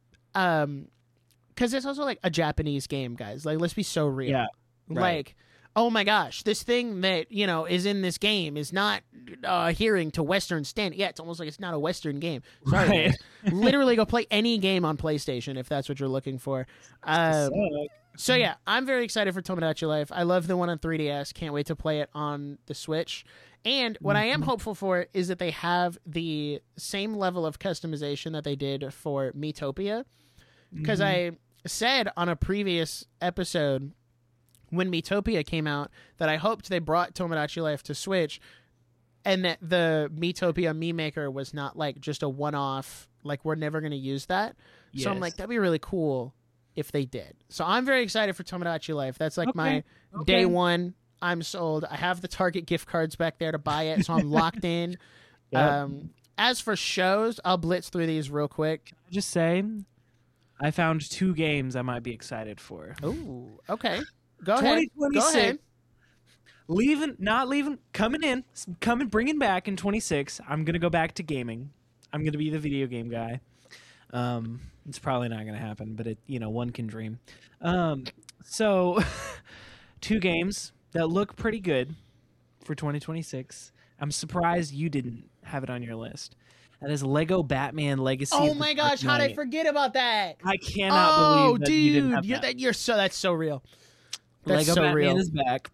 Um, because it's also like a Japanese game, guys. Like, let's be so real. Yeah, right. Like, oh my gosh, this thing that, you know, is in this game is not uh, adhering to Western standard. Yeah, it's almost like it's not a Western game. Sorry. Right. guys. Literally go play any game on PlayStation if that's what you're looking for. Um, so yeah, I'm very excited for Tomodachi Life. I love the one on three D S. Can't wait to play it on the Switch. And what I am hopeful for is that they have the same level of customization that they did for Miitopia. Because I said on a previous episode when Miitopia came out that I hoped they brought Tomodachi Life to Switch and that the Miitopia Mii Maker was not like just a one-off, like we're never going to use that. So I'm Yes. like, that'd be really cool if they did. So I'm very excited for Tomodachi Life. That's like Okay. my Okay. day one. I'm sold. I have the Target gift cards back there to buy it, so I'm locked in. Yep. Um, as for shows, I'll blitz through these real quick. Just say, I found two games I might be excited for. Ooh, okay. Go ahead. Go ahead. twenty twenty-six. Leaving, not leaving, coming in, coming, bringing back in twenty-six. I'm gonna go back to gaming. I'm gonna be the video game guy. Um, it's probably not gonna happen, but it, you know, one can dream. Um, so two games that look pretty good for twenty twenty-six. I'm surprised you didn't have it on your list. That is Lego Batman Legacy. Oh of the my Dark gosh, how did I Knight. forget about that? I cannot Oh, believe that you didn't dude, have you're, that. that, you're so that's so real. That's Lego so Batman real. is back.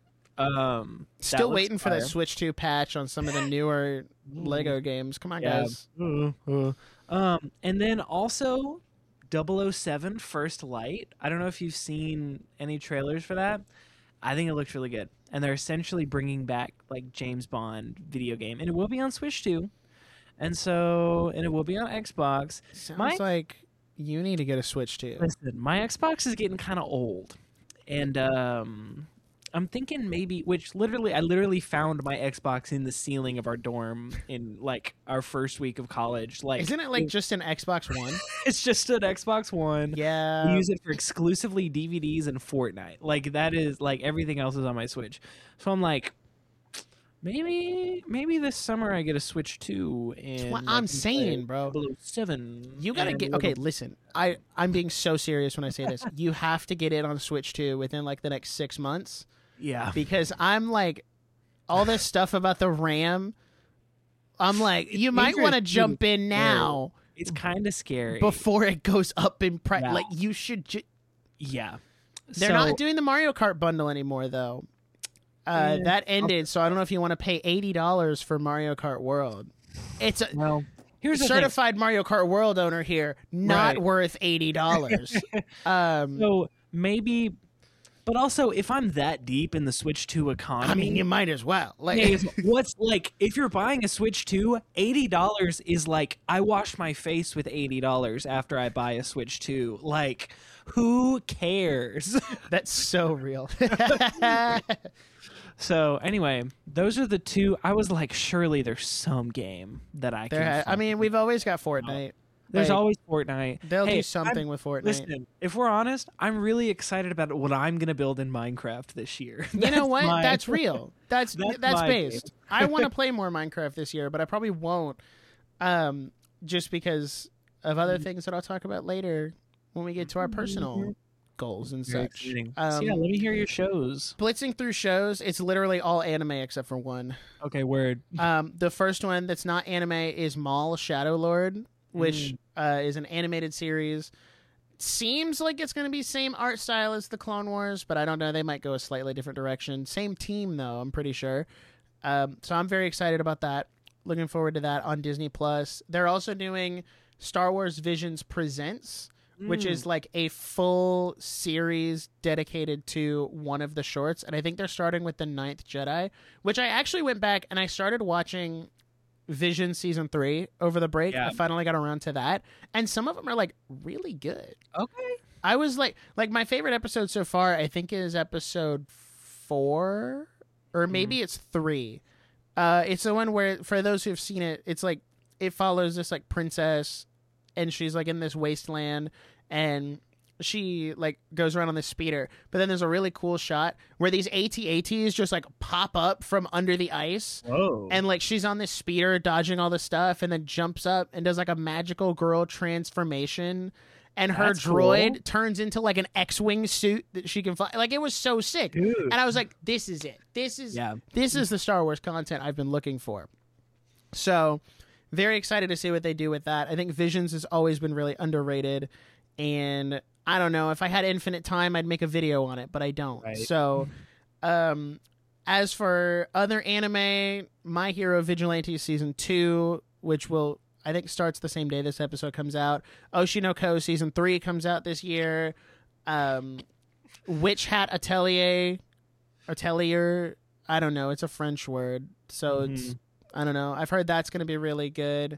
Um, that Still looks waiting for that fire. Switch two patch on some of the newer Lego games. Come on, Yeah. guys. Uh, uh. Um, and then also double oh seven First Light. I don't know if you've seen any trailers for that. I think it looks really good. And they're essentially bringing back like James Bond video game, and it will be on Switch too. And so, and it will be on Xbox. Sounds My- like you need to get a Switch too. Listen, my Xbox is getting kind of old, and um, I'm thinking maybe, which literally, I literally found my Xbox in the ceiling of our dorm in like our first week of college. Like, Isn't it like just an Xbox One? it's just an Xbox One. Yeah. We use it for exclusively D V Ds and Fortnite. Like that is like everything else is on my Switch. So I'm like, maybe maybe this summer I get a Switch two. And what I I'm can saying, play bro. double oh seven. You gotta and get Lego- okay. Listen, I I'm being so serious when I say this. You have to get it on Switch two within like the next six months Yeah. because I'm like all this stuff about the RAM. I'm like, you might dangerous want to too. jump in now It's kind of scary. before it goes up in price. Yeah. Like you should. Ju- Yeah. They're So- not doing the Mario Kart bundle anymore though. Uh, Yeah. that ended, so I don't know if you want to pay eighty dollars for Mario Kart World. It's a Well, here's the certified Mario Kart World owner here, not Right. worth eighty dollars. um, thing. So maybe, But also, if I'm that deep in the Switch two economy, I mean, you might as well. Like, yeah, it's- what's like if you're buying a Switch two, eighty dollars is like I wash my face with eighty dollars after I buy a Switch two. Like, who cares? that's so real. So anyway, those are the two. I was like, surely there's some game that I There, can. ha- I mean, we've always got Fortnite. There's Like, always Fortnite. they'll Hey, do something I'm- with Fortnite. Listen, if we're honest, I'm really excited about what I'm gonna build in Minecraft this year. You know That's what? my- That's real. That's That's that's, my based. I want to play more Minecraft this year, but I probably won't, um, just because of other Mm-hmm. things that I'll talk about later when we get to our personal goals and Very such. exciting. Um, so yeah, let me hear your shows. Blitzing through shows, it's literally all anime except for one. Okay, word. Um, the first one that's not anime is Mall Shadow Lord, which Mm. uh, is an animated series. Seems like it's going to be same art style as the Clone Wars, but I don't know. They might go a slightly different direction. Same team though, I'm pretty sure. Um, so I'm very excited about that. Looking forward to that on Disney Plus. They're also doing Star Wars Visions Presents, which is like a full series dedicated to one of the shorts. And I think they're starting with The Ninth Jedi, which I actually went back and I started watching Vision Season three over the break. Yeah. I finally got around to that. And some of them are like really good. Okay. I was like, like my favorite episode so far, I think is episode four or maybe it's three. Uh, it's the one where, for those who've seen it, it's like, it follows this like princess and she's like in this wasteland and she like goes around on this speeder, but then there's a really cool shot where these A T A Ts just like pop up from under the ice. Whoa. And like she's on this speeder dodging all the stuff and then jumps up and does like a magical girl transformation and her That's droid cool. turns into like an X-wing suit that she can fly. Like it was so sick. Dude. And I was like, this is it. This is Yeah. this is the Star Wars content I've been looking for. So, very excited to see what they do with that. I think Visions has always been really underrated and I don't know, if I had infinite time I'd make a video on it, but I don't. Right. So, um as for other anime, My Hero Vigilante Season two, which will, I think, starts the same day this episode comes out. Oshinoko Season three comes out this year. Um, Witch Hat Atelier, Atelier, I don't know. It's a French word. So it's, I don't know. I've heard that's going to be really good.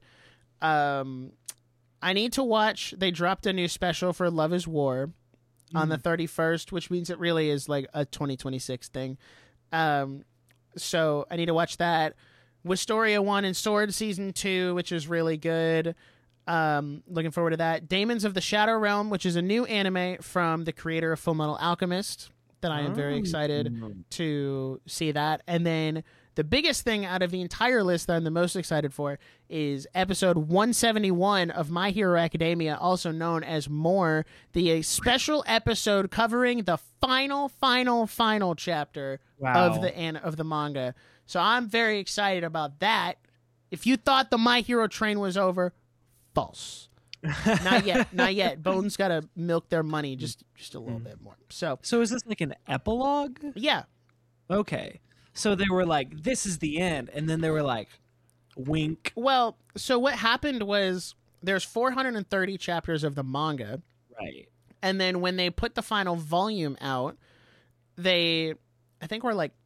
Um, I need to watch, they dropped a new special for Love is War on the thirty-first, which means it really is like a twenty twenty-six thing. Um, so I need to watch that. Wisteria one and Sword Season two, which is really good. Um, looking forward to that. Daemons of the Shadow Realm, which is a new anime from the creator of Fullmetal Alchemist that I am very excited to see that. And then the biggest thing out of the entire list that I'm the most excited for is episode one seventy-one of My Hero Academia, also known as More, the uh, special episode covering the final, final, final chapter Wow. of the an- of the manga. So I'm very excited about that. If you thought the My Hero train was over, false. Not yet. Not yet. Bones got to milk their money just just a little bit more. So, So is this like an epilogue? yeah. Okay. So they were like, this is the end. And then they were like, wink. Well, so what happened was there's four hundred thirty chapters of the manga, Right. and then when they put the final volume out, they, I think we're like,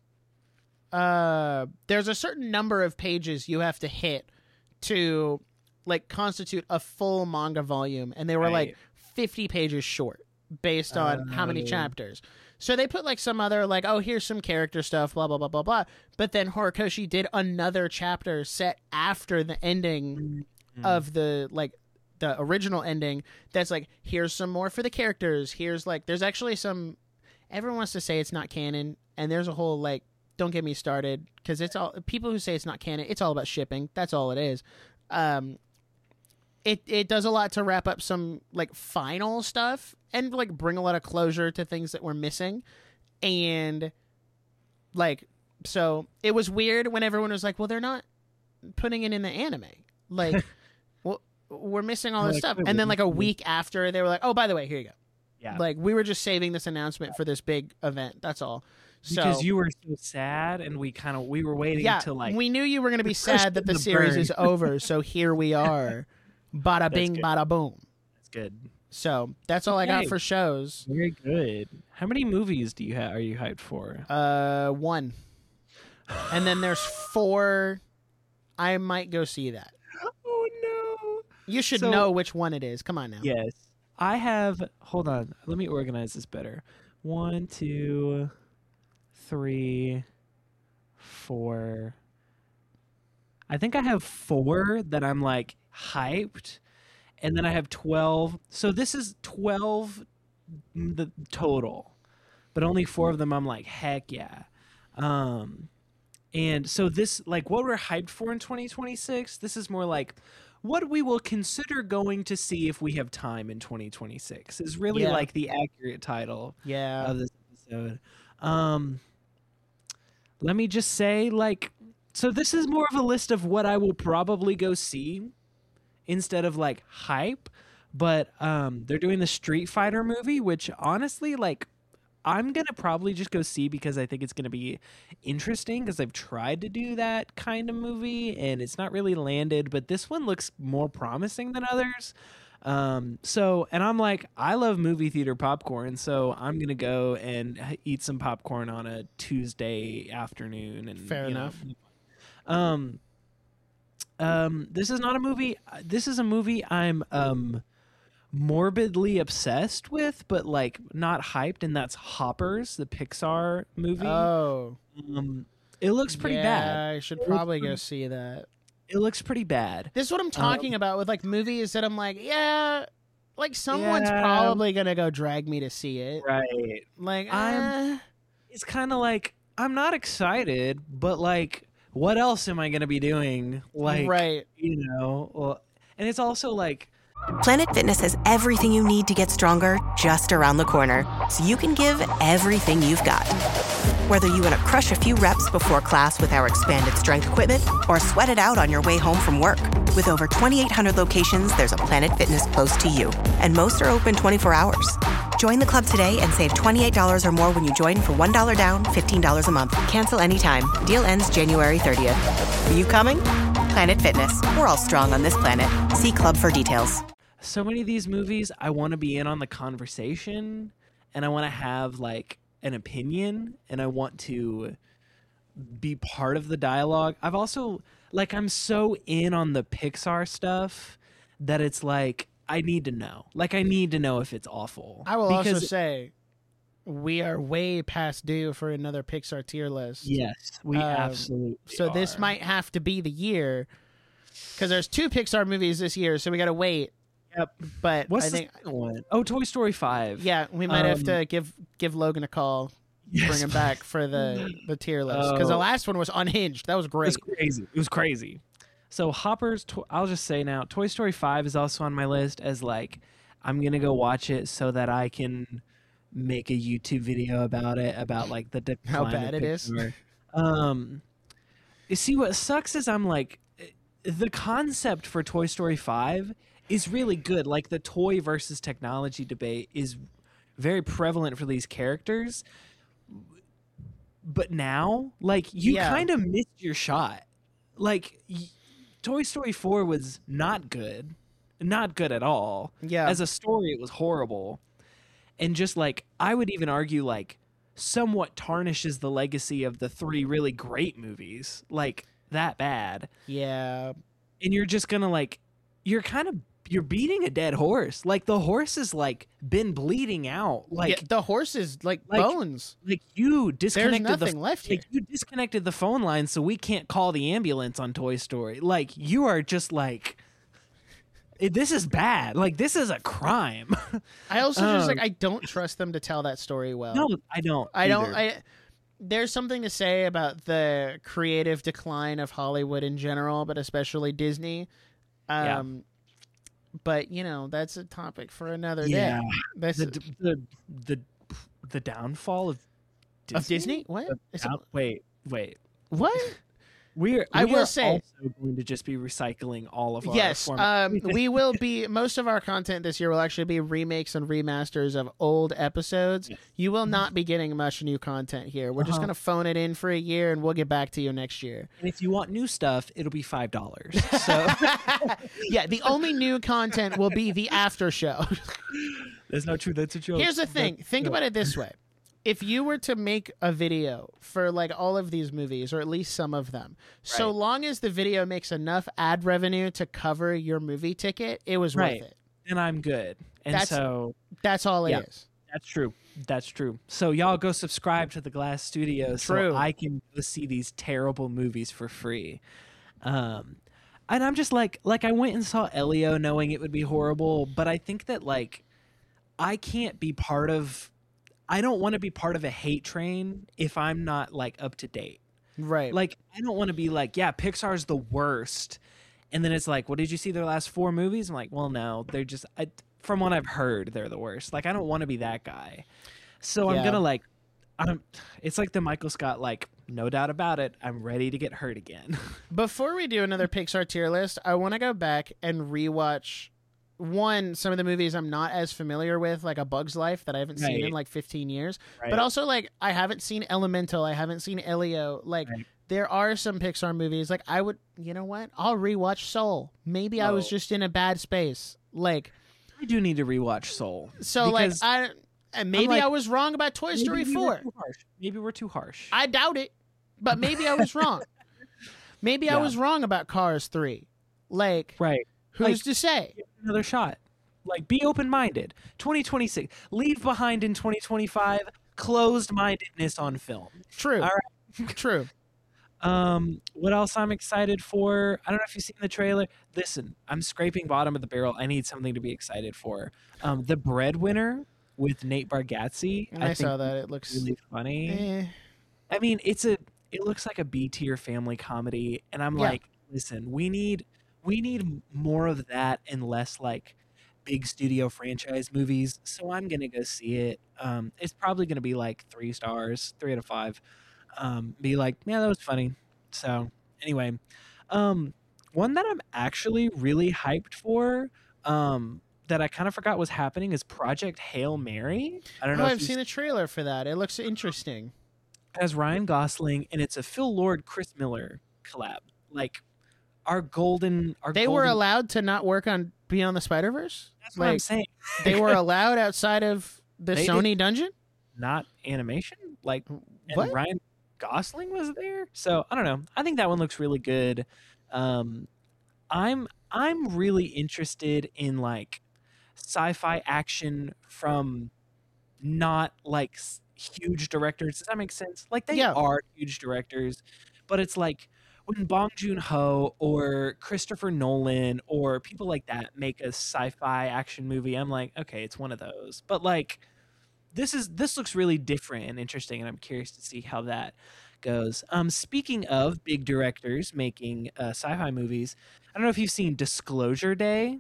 uh, there's a certain number of pages you have to hit to like constitute a full manga volume, and they were Right. like fifty pages short based on how many Oh. chapters. So they put like some other like, oh, here's some character stuff, blah blah blah blah blah. But then Horikoshi did another chapter set after the ending of the like the original ending. That's like, here's some more for the characters. Here's like, there's actually some. Everyone wants to say it's not canon, and there's a whole like, don't get me started, because it's all people who say it's not canon. It's all about shipping. That's all it is. Um, it it does a lot to wrap up some like final stuff and like bring a lot of closure to things that were missing, and like so it was weird when everyone was like, well, they're not putting it in the anime, like well we're missing all this Like, stuff, wait, and then what? like a week after they were like, oh, by the way, here you go. Yeah. Like, we were just saving this announcement for this big event. That's all. So, because you were so sad and we kind of, we were waiting yeah, to like, we knew you were going to be push sad that in the, the series burn. is over. So here we are. Bada bing, good. bada boom. that's good. So that's all I got Okay. for shows. Very good. How many movies do you ha- are you hyped for? Uh, one, and then there's four. I might go see that. Oh no. You should So- know which one it is. Come on now. Yes. I have, hold on. Let me organize this better. One, two, three, four. I think I have four that I'm like hyped. And then I have twelve. So this is twelve the total. But only four of them I'm like, heck yeah. Um, and so this, like what we're hyped for in twenty twenty-six, this is more like what we will consider going to see if we have time in twenty twenty-six is really Yeah. like the accurate title Yeah. of this episode. Um, let me just say, like, so this is more of a list of what I will probably go see instead of like hype. But um, they're doing the Street Fighter movie, which honestly, like, I'm gonna probably just go see because I think it's gonna be interesting because I've tried to do that kind of movie and it's not really landed. But this one looks more promising than others. Um, so, and I'm like, I love movie theater popcorn, so I'm gonna go and h- eat some popcorn on a Tuesday afternoon. And Fair you know, enough. um, um, this is not a movie. This is a movie I'm um morbidly obsessed with, but like not hyped, and that's Hoppers, the Pixar movie. Oh. Um, it looks pretty yeah, bad. I should looks probably go pretty- see that. It looks pretty bad. This is what I'm talking about with like movies that I'm like, yeah, like someone's Yeah. probably gonna go drag me to see it. Right. Like, I'm- eh. It's kind of like I'm not excited, but like, what else am I gonna be doing? Like, right. you know, well, and it's also like, Planet Fitness has everything you need to get stronger just around the corner, so you can give everything you've got. Whether you want to crush a few reps before class with our expanded strength equipment or sweat it out on your way home from work. With over twenty-eight hundred locations, there's a Planet Fitness close to you, and most are open twenty-four hours. Join the club today and save twenty-eight dollars or more when you join for one dollar down, fifteen dollars a month. Cancel anytime. Deal ends January thirtieth. Are you coming? Planet Fitness. We're all strong on this planet. See club for details. so many of these movies, I want to be in on the conversation, and I want to have like an opinion, and I want to be part of the dialogue. I've also like I'm so in on the Pixar stuff that it's like I need to know. Like I need to know if it's awful. I will also Because- say, we are way past due for another Pixar tier list. yes, we Um, absolutely. So this are. might have to be the year, because there's two Pixar movies this year, so we got to wait. Yep. But What's I the think, second one? Oh, Toy Story five. yeah, we might have Um, to give give Logan a call, Yes, bring him back for the the tier list, because the Oh. last one was unhinged. That was It great. was crazy. It was crazy. So Hopper's, to- I'll just say now, Toy Story five is also on my list as like, I'm going to go watch it so that I can make a YouTube video about it, about like the decline How of bad it is. Pixar. Um, you see, what sucks is I'm like, the concept for Toy Story five is really good. Like the toy versus technology debate is very prevalent for these characters. But now, like, you Yeah. kind of missed your shot. Like, y- Toy Story four was not good. Not good at all. Yeah. As a story, it was horrible. And just like, I would even argue, like, somewhat tarnishes the legacy of the three really great movies. Like, that bad. Yeah, And you're just gonna, like, you're kind of, you're beating a dead horse. Like, the horse has, like, been bleeding out. Like, yeah, the horse is like, like, bones. like you disconnected nothing the left here. like you disconnected the phone line so we can't call the ambulance on Toy Story. Like you are just like it- this is bad. Like this is a crime. I also just like um, I don't trust them to tell that story well. no, I don't. I don't. either. I there's something to say about the creative decline of Hollywood in general, but especially Disney. Yeah. Um, but you know that's a topic for another yeah. day. That's The, the the the downfall of Disney? of Disney. What? The It's a- down- wait, wait. what? We're, I we will are say- also going to just be recycling all of our Yes, format. um, we will be. Most of our content this year will actually be remakes and remasters of old episodes. Yes. You will not be getting much new content here. We're just Uh-huh. gonna phone it in for a year, and we'll get back to you next year. And if you want new stuff, it'll be five dollars. So Yeah, the only new content will be the after show. that's not true. That's a joke. Here's the thing. That's a Think joke. about it this way. If you were to make a video for like all of these movies, or at least some of them, so Right. long as the video makes enough ad revenue to cover your movie ticket, it was Right. worth it. Then I'm good. And That's- so That's all it Yeah. is. that's true. That's true. So y'all go subscribe to the Glass Studios True. so I can go see these terrible movies for free. Um, and I'm just like, like I went and saw Elio knowing it would be horrible, but I think that like I can't be part of. I don't want to be part of a hate train if I'm not like up to date. Right. Like I don't want to be like, yeah, Pixar's the worst, and then it's like, well, did you see their last four movies? I'm like, well, no, they're just. I, from what I've heard, they're the worst. Like I don't want to be that guy. So I'm Yeah. gonna like, I'm. It's like the Michael Scott, like, no doubt about it. I'm ready to get hurt again. Before we do another Pixar tier list, I want to go back and rewatch one some of the movies I'm not as familiar with, like A Bug's Life that I haven't seen in Right. like fifteen years. Right. But also like I haven't seen Elemental, I haven't seen Elio. Like Right. there are some Pixar movies like I would, you know what? I'll rewatch Soul. Maybe I was Whoa. just in a bad space. Like I do need to rewatch Soul. so like because I and maybe like- I was wrong about Toy maybe Story we were four. too harsh. Maybe we're too harsh. I doubt it, but maybe I was wrong. Maybe I Yeah. was wrong about Cars three. Like right. who's Like- to say? Another shot. Like, be open-minded. twenty twenty-six. Leave behind in twenty twenty-five. Closed-mindedness on film. True. All True. Um, what else I'm excited for? I don't know if you've seen the trailer. Listen, I'm scraping bottom of the barrel. I need something to be excited for. Um, The Breadwinner with Nate Bargatze. And I, think saw that. It looks really funny. eh. I mean, it's a. It looks like a B tier family comedy, and I'm Yeah. like, listen, we need we need more of that and less like big studio franchise movies. So I'm gonna go see it. Um, it's probably gonna be like three stars, three out of five. Um, be like, yeah, that was funny. So anyway, um, one that I'm actually really hyped for, um, that I kind of forgot was happening is Project Hail Mary. I don't Oh, know if I've you've seen a trailer for that. It looks interesting. It has Ryan Gosling, and it's a Phil Lord Chris Miller collab. Like our golden, our They were golden- allowed to not work on Beyond the Spider Verse. That's what I'm Like saying. they were allowed outside of the They Sony dungeon. Not animation. Like and What? Ryan Gosling was there, so I don't know. I think that one looks really good. Um, I'm I'm really interested in like sci-fi action from not like s- huge directors. Does that make sense? Like they Yeah. are huge directors, but it's like when Bong Joon-ho or Christopher Nolan or people like that make a sci-fi action movie, I'm like, okay, it's one of those. But like this is this looks really different and interesting, and I'm curious to see how that goes. Um, speaking of big directors making uh, sci-fi movies, I don't know if you've seen Disclosure Day.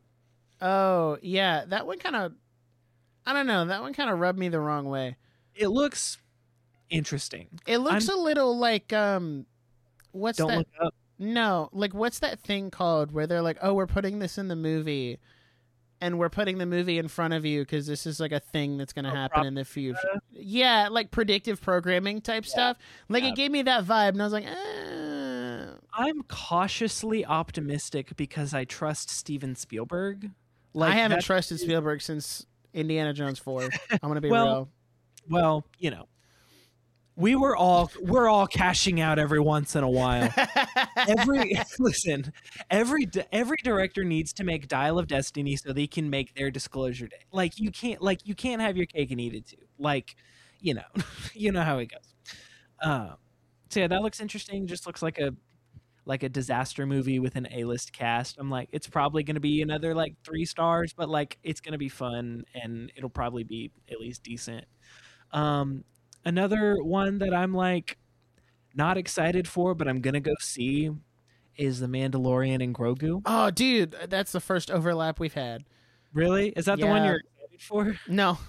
Oh yeah, that one kind of. I don't know. That one kind of rubbed me the wrong way. It looks interesting. It looks a little like um, what's Don't that? look up. No, like what's that thing called where they're like, oh, we're putting this in the movie, and we're putting the movie in front of you because this is like a thing that's going to Oh, happen in the future. Yeah, like predictive programming type stuff. Like Yeah. it gave me that vibe, and I was like, eh. I'm cautiously optimistic because I trust Steven Spielberg. Like I haven't that- trusted Spielberg since Indiana Jones four. I'm gonna be Well, real. Well, you know, we were all we're all cashing out every once in a while. every listen, every di- every director needs to make Dial of Destiny so they can make their Disclosure Day. Like you can't like you can't have your cake and eat it too. Like, you know, you know how it goes. Um, so yeah, that looks interesting. Just looks like a like a disaster movie with an A-list cast. I'm like, it's probably going to be another like three stars, but like it's going to be fun and it'll probably be at least decent. Um, another one that I'm like not excited for, but I'm gonna go see is The Mandalorian and Grogu. Oh, dude, that's the first overlap we've had. Really? Is that the one Yeah. you're excited for? No.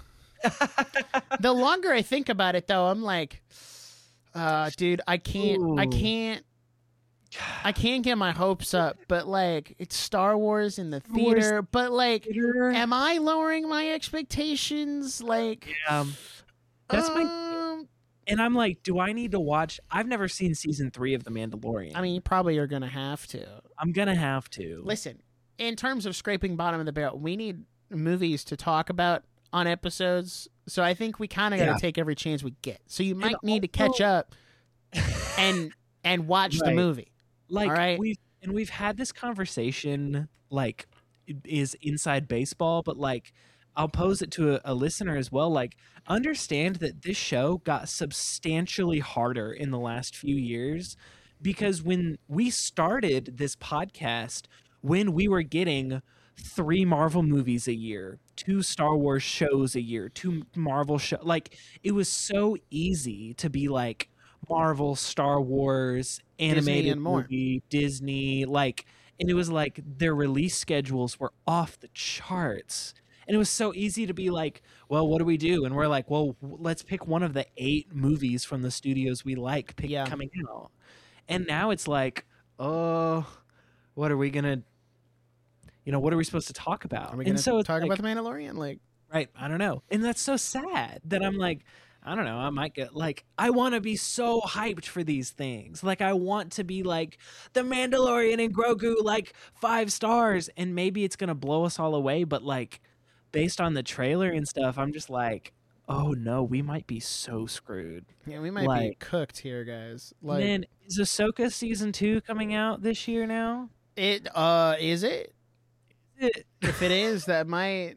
The longer I think about it, though, I'm like, uh, dude, I can't, I Ooh. can't, I can't get my hopes up, but like it's Star Wars in the theater. Wars but like, theater. am I lowering my expectations? Like, Um, that's my. um, And I'm like, do I need to watch? I've never seen season three of The Mandalorian. I mean, you probably are gonna have to. I'm gonna have to. Listen, in terms of scraping bottom of the barrel, we need movies to talk about on episodes. So I think we kind of got to Yeah. take every chance we get. So you might And need to also- catch up and and watch the Right. movie. Like All right. we've and we've had this conversation like it is inside baseball, but like I'll pose it to a, a listener as well. Like understand that this show got substantially harder in the last few years because when we started this podcast, when we were getting three Marvel movies a year, two Star Wars shows a year, two Marvel show, like it was so easy to be like Marvel, Star Wars, animated and more. movie, Disney, like, and it was like their release schedules were off the charts. And it was so easy to be like, well, what do we do? And we're like, well, w- let's pick one of the eight movies from the studios we like pick Yeah. coming out. And now it's like, oh, what are we gonna, you know, what are we supposed to talk about? Are we and going to so it's talk like, about the Mandalorian? Like, right, I don't know. And that's so sad that I'm like, I don't know, I might get like I want to be so hyped for these things. Like I want to be like the Mandalorian and Grogu like five stars and maybe it's going to blow us all away, but like based on the trailer and stuff, I'm just like, "Oh no, we might be so screwed." yeah, we might be Like- cooked here, guys. Like, Man, is Ahsoka season two coming out this year now? it uh is it? It, If it is, that might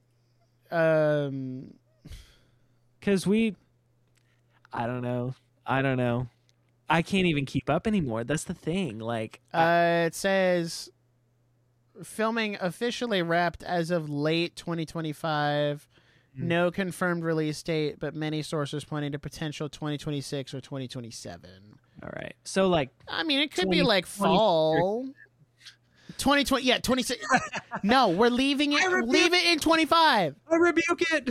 um Cuz we I don't know. I don't know. I can't even keep up anymore. That's the thing. Like I- uh it says filming officially wrapped as of late twenty twenty-five. Hmm. No confirmed release date, but many sources pointing to potential twenty twenty-six or twenty twenty-seven. all right. So like I mean, it could be twenty- like twenty- fall. twenty twenty, yeah, twenty-six. No, we're leaving it. rebuke- Leave it in twenty-five. I rebuke it.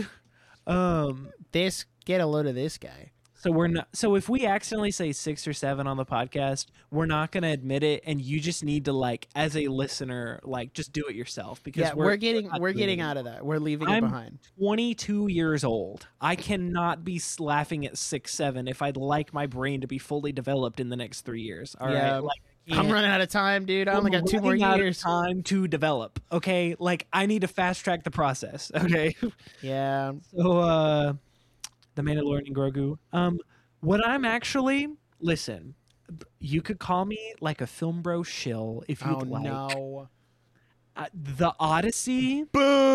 Um This, get a load of this guy. so we're not so if we accidentally say six or seven on the podcast, we're not going to admit it and you just need to like as a listener like just do it yourself because Yeah, we're, getting not we're doing getting it. out of that. We're leaving it I'm behind. twenty-two years old. I cannot be s- laughing at six seven if I'd like my brain to be fully developed in the next three years. All right, Yeah. like I I'm can't- running out of time, dude. I I'm only got two more running out of years. time to develop. Okay, like I need to fast track the process. Okay, Yeah. so uh, the Mandalorian and Grogu. Um, what I'm actually listen, you could call me like a film bro shill if you'd Oh like. no. Uh, the Odyssey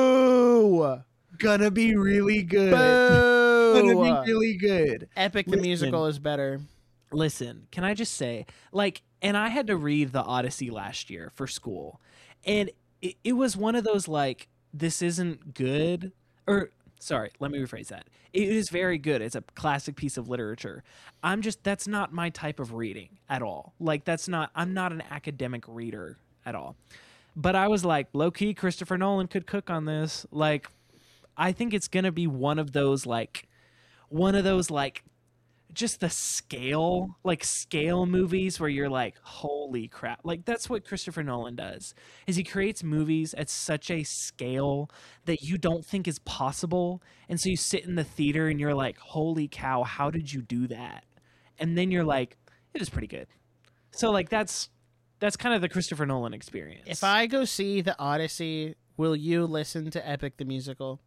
Boo! gonna be really good. Gonna Boo! be really good. Epic the Listen. musical is better. Listen, can I just say, like, and I had to read the Odyssey last year for school, and it, it was one of those like, this isn't good, or sorry, let me rephrase that. It is very good. It's a classic piece of literature. I'm just that's not my type of reading at all. Like, that's not. I'm not an academic reader at all. But I was like, low key, Christopher Nolan could cook on this. Like, I think it's gonna be one of those like, one of those like. Just the scale, like scale movies where you're like, holy crap. Like that's what Christopher Nolan does. Is he creates movies at such a scale that you don't think is possible. And so you sit in the theater and you're like, holy cow, how did you do that? And then you're like, it was pretty good. So like that's that's kind of the Christopher Nolan experience. If I go see the Odyssey, will you listen to Epic the musical?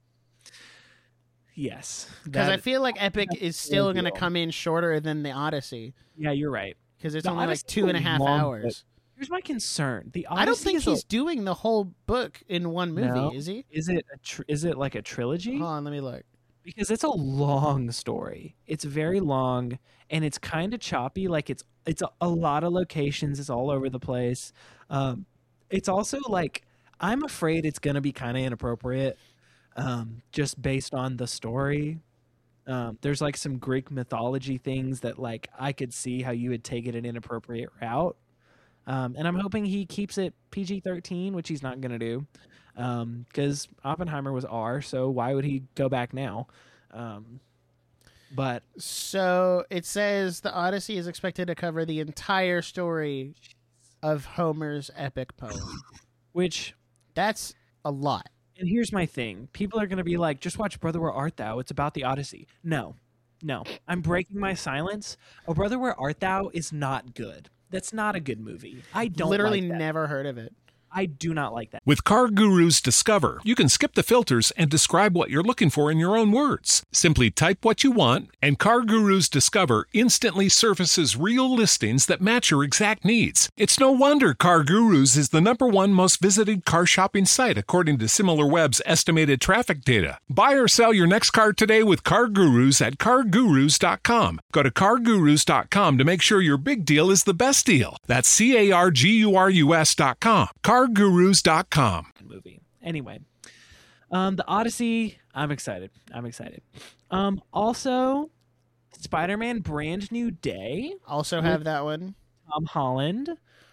Yes. Because I That- feel like Epic is still will going to deal. come in shorter than the Odyssey Yeah, you're right. because it's The only like Odyssey's two and a a half long hours. book. Here's my concern. The Odyssey I don't think is a- he's doing the whole book in one movie, No. is he? Is it a tr- is it like a trilogy? Hold on, let me look. Because it's a long story. It's very long and it's kind of choppy. Like it's it's a, a lot of locations. It's all over the place. Um, it's also like I'm afraid it's gonna be kind of inappropriate, um, just based on the story. Um, there's like some Greek mythology things that like I could see how you would take it an inappropriate route. Um, and I'm hoping he keeps it P G thirteen, which he's not gonna do. Because Oppenheimer was R, so why would he go back now? Um, but So it says the Odyssey is expected to cover the entire story of Homer's epic poem. Which, That's a lot. and here's my thing. People are going to be like, just watch Brother, Where Art Thou? It's about the Odyssey. No, no. I'm breaking my silence. Oh, Brother, Where Art Thou is not good. That's not a good movie. I don't Literally like that. never heard of it. I do not like that. With Car Gurus Discover, you can skip the filters and describe what you're looking for in your own words. Simply type what you want, and Car Gurus Discover instantly surfaces real listings that match your exact needs. It's no wonder Car Gurus is the number one most visited car shopping site according to SimilarWeb's estimated traffic data. Buy or sell your next car today with Car Gurus at car gurus dot com. Go to car gurus dot com to make sure your big deal is the best deal. That's C A R G U R U S dot com. car gurus dot com. Movie. Anyway, um, the Odyssey. I'm excited. I'm excited. Um, also, Spider-Man: Brand New Day. Also have that one. Tom Holland.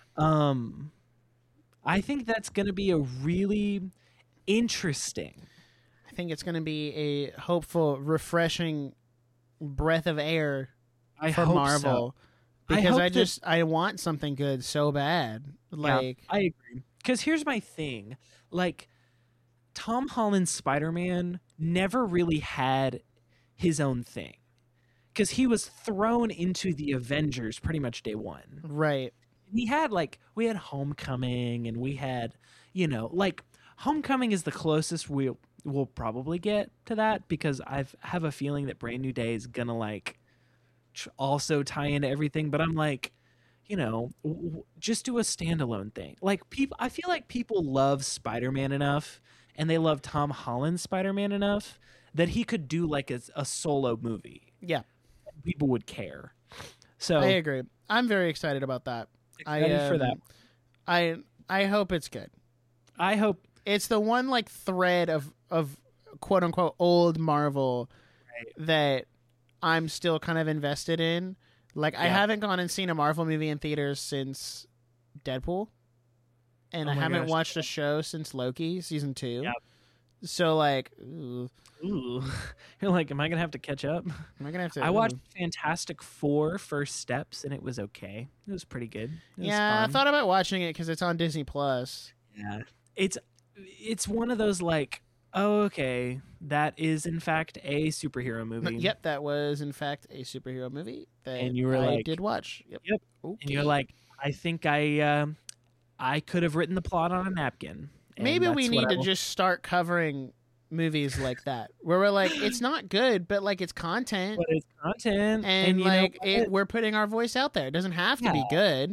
Um, I think that's going to be a really interesting. I think it's going to be a hopeful, refreshing breath of air I for hope Marvel. so. I Because hope I, that- just I want something good so bad. Like Yeah, I agree. Because here's my thing. Like, Tom Holland's Spider-Man never really had his own thing. Because he was thrown into the Avengers pretty much day one. right. He had, like, we had Homecoming and we had, you know, like, Homecoming is the closest we'll, we'll probably get to that because I have a feeling that Brand New Day is going to, like, tr- also tie into everything. But I'm like, you know, w- w- just do a standalone thing. Like, people, I feel like people love Spider-Man enough and they love Tom Holland's Spider-Man enough that he could do, like, a, a solo movie. Yeah. People would care. So I agree. I'm very excited about that. Excited I, for um, that. I I hope it's good. I hope It's the one like thread of of quote unquote old Marvel that I'm still kind of invested in. Like I Yeah. haven't gone and seen a Marvel movie in theaters since Deadpool. And Oh I my haven't gosh. watched a show since Loki season two. Yep. So like ooh, Ooh. You're like, am I gonna have to catch up? am I gonna have to I watched ooh. Fantastic Four First Steps and it was okay. It was pretty good. It was Yeah, fun. I thought about watching it because it's on Disney Plus. Yeah. It's it's one of those like, oh, okay, that is in fact a superhero movie. Yep, that was in fact a superhero movie that And you were I like- did watch. Yep. Yep. Okay. And you're like, I think I um I could have written the plot on a napkin. And Maybe we that's need what I to will- just start covering movies like that, where we're like, it's not good, but like it's content, but it's content and, you like know it, what? we're putting our voice out there. It doesn't have to be Yeah. good.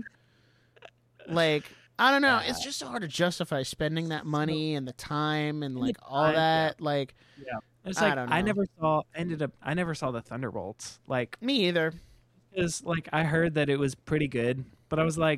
Like I don't know, it's just so hard to justify spending that money and the time and like all time, yeah. that. Like Yeah. It's I like don't I know. never saw ended up I never saw the Thunderbolts. Like me either. Because like I heard that it was pretty good, but I was like,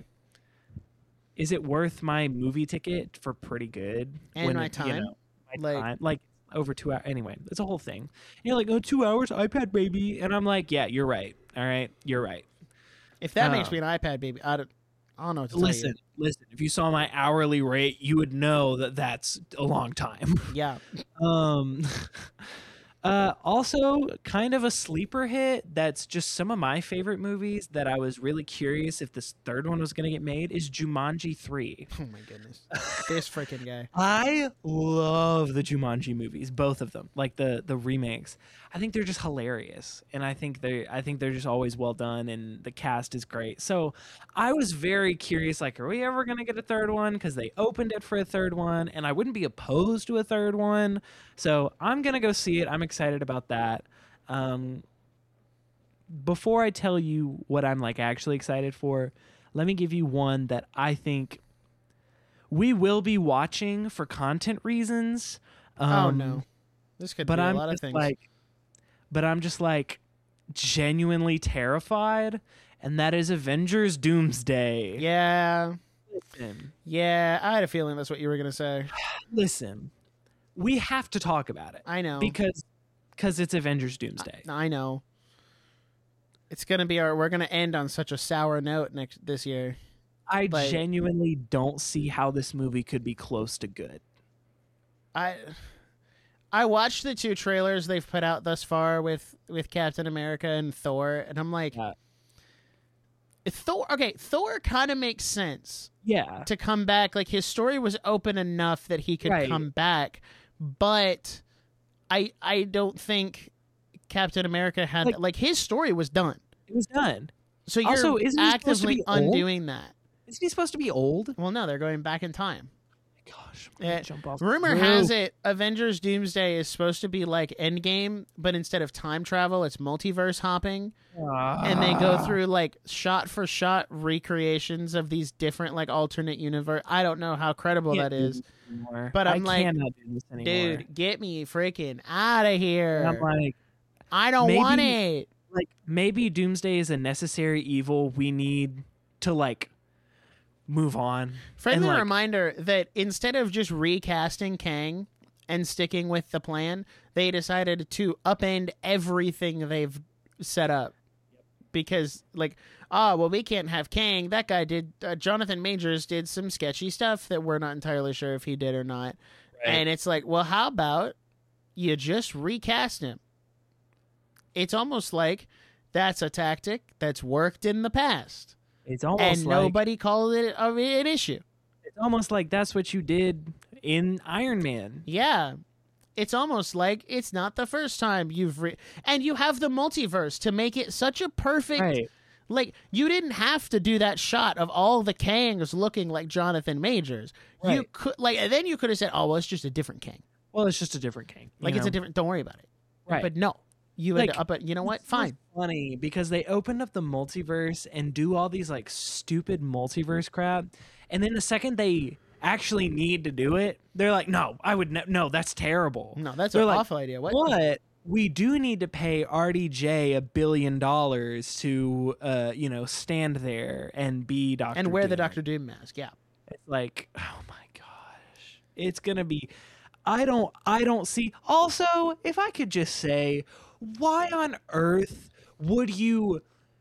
is it worth my movie ticket for pretty good? And my it- time? my Like- time, like over two hours. Anyway, it's a whole thing. And you're like, oh, two hours, iPad baby, and I'm like, yeah, you're right. All right, you're right. If that makes Uh, me an iPad baby, I don't, I don't know what to Listen, listen. If you saw my hourly rate, you would know that that's a long time. tell you. Yeah. Um, uh, also, kind of a sleeper hit that's just some of my favorite movies that I was really curious if this third one was going to get made is Jumanji three. Oh my goodness, this freaking guy. I love the Jumanji movies, both of them, like the the remakes. I think they're just hilarious, and I think they I think they're just always well done, and the cast is great. So I was very curious, like, are we ever gonna get a third one? Because they opened it for a third one, and I wouldn't be opposed to a third one. So I'm gonna go see it. I'm excited about that. Um, before I tell you what I'm like actually excited for, let me give you one that I think we will be watching for content reasons. Um, Oh no, this could but be a I'm lot of just things. like, but I'm just like genuinely terrified, and that is Avengers Doomsday. yeah, Listen, yeah. I had a feeling that's what you were gonna say. listen, we have to talk about it I know. because because it's Avengers Doomsday. I know. It's gonna be our. We're gonna end on such a sour note next this year. I like- genuinely don't see how this movie could be close to good. I I watched the two trailers they've put out thus far with with Captain America and Thor, and I'm like, Yeah. Thor. Okay, Thor kind of makes sense Yeah. to come back. Like his story was open enough that he could Right. come back, but I I don't think Captain America had Like- like, his story was done. It was done. So you're Also, isn't he supposed to actively be old? undoing that. Isn't he supposed to be old? Well, no, they're going back in time. Gosh, I'm gonna Uh, jump off. rumor the has roof. it Avengers Doomsday is supposed to be like Endgame, but instead of time travel, it's multiverse hopping. And they go through like shot for shot recreations of these different like alternate universe. I don't know how credible Can't that do is. this anymore. but I'm I like, cannot do this anymore. Dude, get me freaking out of here. And I'm like, I don't maybe- want it. like maybe Doomsday is a necessary evil we need to like move on. Friendly and, like, reminder that instead of just recasting Kang and sticking with the plan, they decided to upend everything they've set up. Because, like, oh, well, we can't have Kang. That guy did, uh, Jonathan Majors did some sketchy stuff that we're not entirely sure if he did or not. Right. And it's like, well, how about you just recast him? It's almost like that's a tactic that's worked in the past. It's almost And like nobody called it a, an issue. it's almost like that's what you did in Iron Man. Yeah. It's almost like it's not the first time you've re- and you have the multiverse to make it such a perfect Right. like you didn't have to do that shot of all the Kangs looking like Jonathan Majors. You Right. could like and then you could have said, "Oh, well, it's just a different Kang." Well, it's just a different King. Like you it's a know? different. Don't worry about it. Right. But no, you had Like, to up it. You know what? It's Fine. funny because they opened up the multiverse and do all these like stupid multiverse crap, and then the second they actually need to do it, they're like, "No, I would ne- no, that's terrible." No, that's They're an like, awful idea. What? But we do need to pay R D J a billion dollars to, uh, you know, stand there and be Doctor And wear the Doom. Doctor Doom mask. Yeah. It's like, oh my gosh, it's gonna be. I don't. I don't see. Also, if I could just say, why on earth would you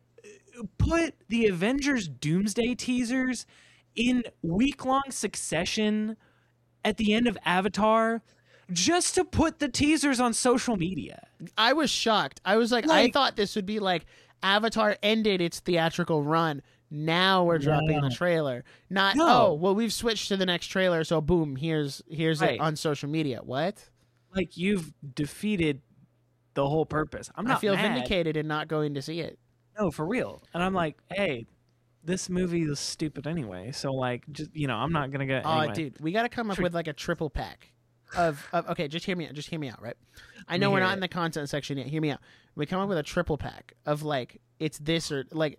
put the Avengers Doomsday teasers in week-long succession at the end of Avatar, just to put the teasers on social media? I was shocked. I was like, I Like- thought this would be like Avatar ended its theatrical run. Now we're dropping No. the trailer. Not No. oh well, we've switched to the next trailer, so boom, here's here's Right. it on social media. What? Like you've defeated the whole purpose. I'm not I feel mad. vindicated in not going to see it. No, for real. And I'm like, hey, this movie is stupid anyway. So like, just you know, I'm not gonna get. Oh, anyway. dude, we got to come up Sure. with like a triple pack of, of. Okay, just hear me out. Just hear me out, right? I know me we're hear not it. in the content section yet. Hear me out. We come up with a triple pack of like it's this or like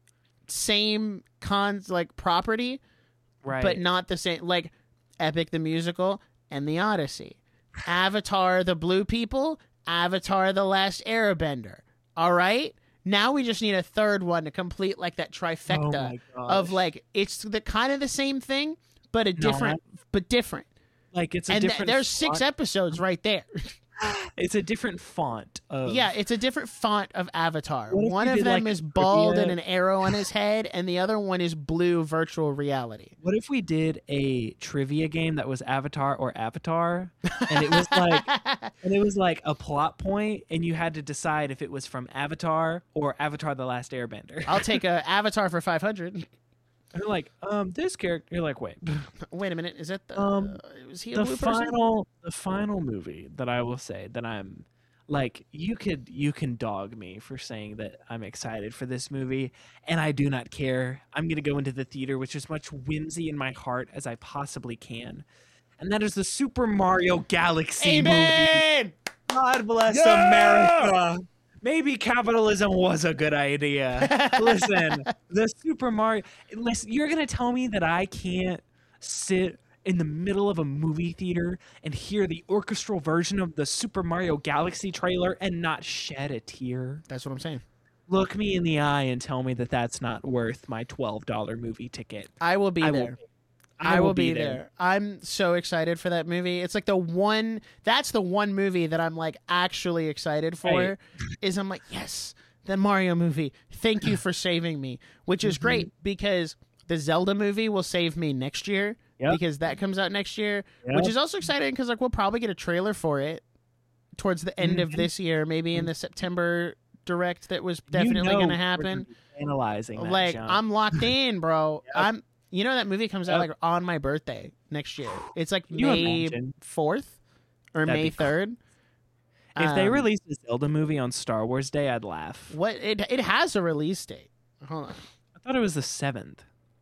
same cons like property, right? but not the same. Like Epic the Musical and the Odyssey, Avatar the Blue People, Avatar the Last Airbender. All right. Now we just need a third one to complete like that Oh trifecta my of gosh. like it's the kind of the same thing, but a No, different, but different. like it's a And th- different. there's six font. episodes right there. It's a different font. Of, Yeah, it's a different font of Avatar. What if One we of did, them like, is a bald trivia- and an arrow on his head, and the other one is blue virtual reality. What if we did a trivia game that was Avatar or Avatar, and it was like, and it was like a plot point, and you had to decide if it was from Avatar or Avatar: The Last Airbender. I'll take a Avatar for five hundred. And you're like, um, this character. You're like, wait. Wait a minute, is that the? Um, was he a the blue person? final the final movie that I will say that I'm like you could you can dog me for saying that I'm excited for this movie, and I do not care. I'm gonna go into the theater with as much whimsy in my heart as I possibly can, and that is the Super Mario Galaxy movie. Amen. God bless Yeah! America. Maybe capitalism was a good idea. Listen, the Super Mario. Listen, you're gonna tell me that I can't sit in the middle of a movie theater and hear the orchestral version of the Super Mario Galaxy trailer and not shed a tear? That's what I'm saying. Look me in the eye and tell me that that's not worth my twelve dollar movie ticket. I will be I will there. be. I, will be there. I'm so excited for that movie. It's like the one that's the one movie that I'm like actually excited for Right. is I'm like, yes, the Mario movie. Thank you for saving me, which is great because the Zelda movie will save me next year Yep. because that comes out next year, Yep. which is also exciting because like we'll probably get a trailer for it towards the end of Mhm. this year, maybe in the September direct that was definitely You know going to we're happen. be analyzing that Like junk. I'm locked in, bro. Yep. I'm. You know that movie comes out Yep. like on my birthday next year. It's like Can you May imagine? fourth or That'd May be cool. third. If they Um, released a Zelda movie on Star Wars Day, I'd laugh. what it it has a release date. Hold on. I thought it was the seventh.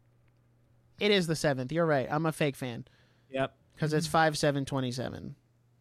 It is the seventh. You're right. I'm a fake fan Yep. because it's five seven twenty seven.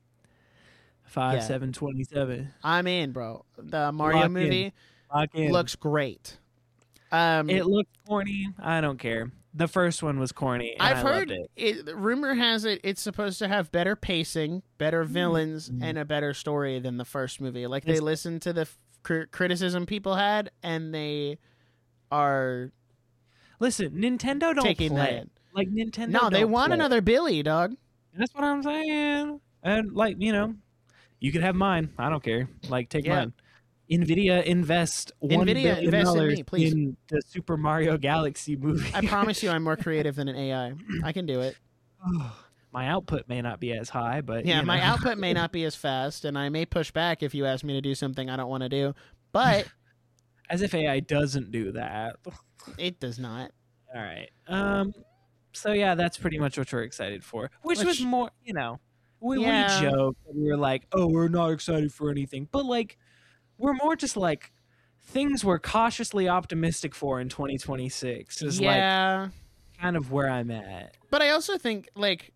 Five, Yeah. seven, twenty-seven. I'm in, bro. The Mario Lock in. movie Lock in. looks great. Um, It looked corny. I don't care. The first one was corny. And I've I heard loved it. it. Rumor has it it's supposed to have better pacing, better villains, and a better story than the first movie. Like they This- listened to the f- cr- criticism people had, and they are Listen, Nintendo don't taking play. that. Like Nintendo. No, they don't want play. another Billy, dog. That's what I'm saying. And like you know, you could have mine. I don't care. Like take Yeah. mine. Nvidia invest one Nvidia, billion invest in dollars me, please. in the Super Mario Galaxy movie. I promise you, I'm more creative than an A I. I can do it. My output may not be as high, but Yeah, you my know. output may not be as fast, and I may push back if you ask me to do something I don't want to do. But As if A I doesn't do that. it does not. All right. Um. So yeah, that's pretty much what we're excited for. Which, Which- was more, you know, we, Yeah. we joked. We were like, "Oh, we're not excited for anything," but like, we're more just like things we're cautiously optimistic for in twenty twenty-six. Is Yeah. like kind of where I'm at. But I also think, like,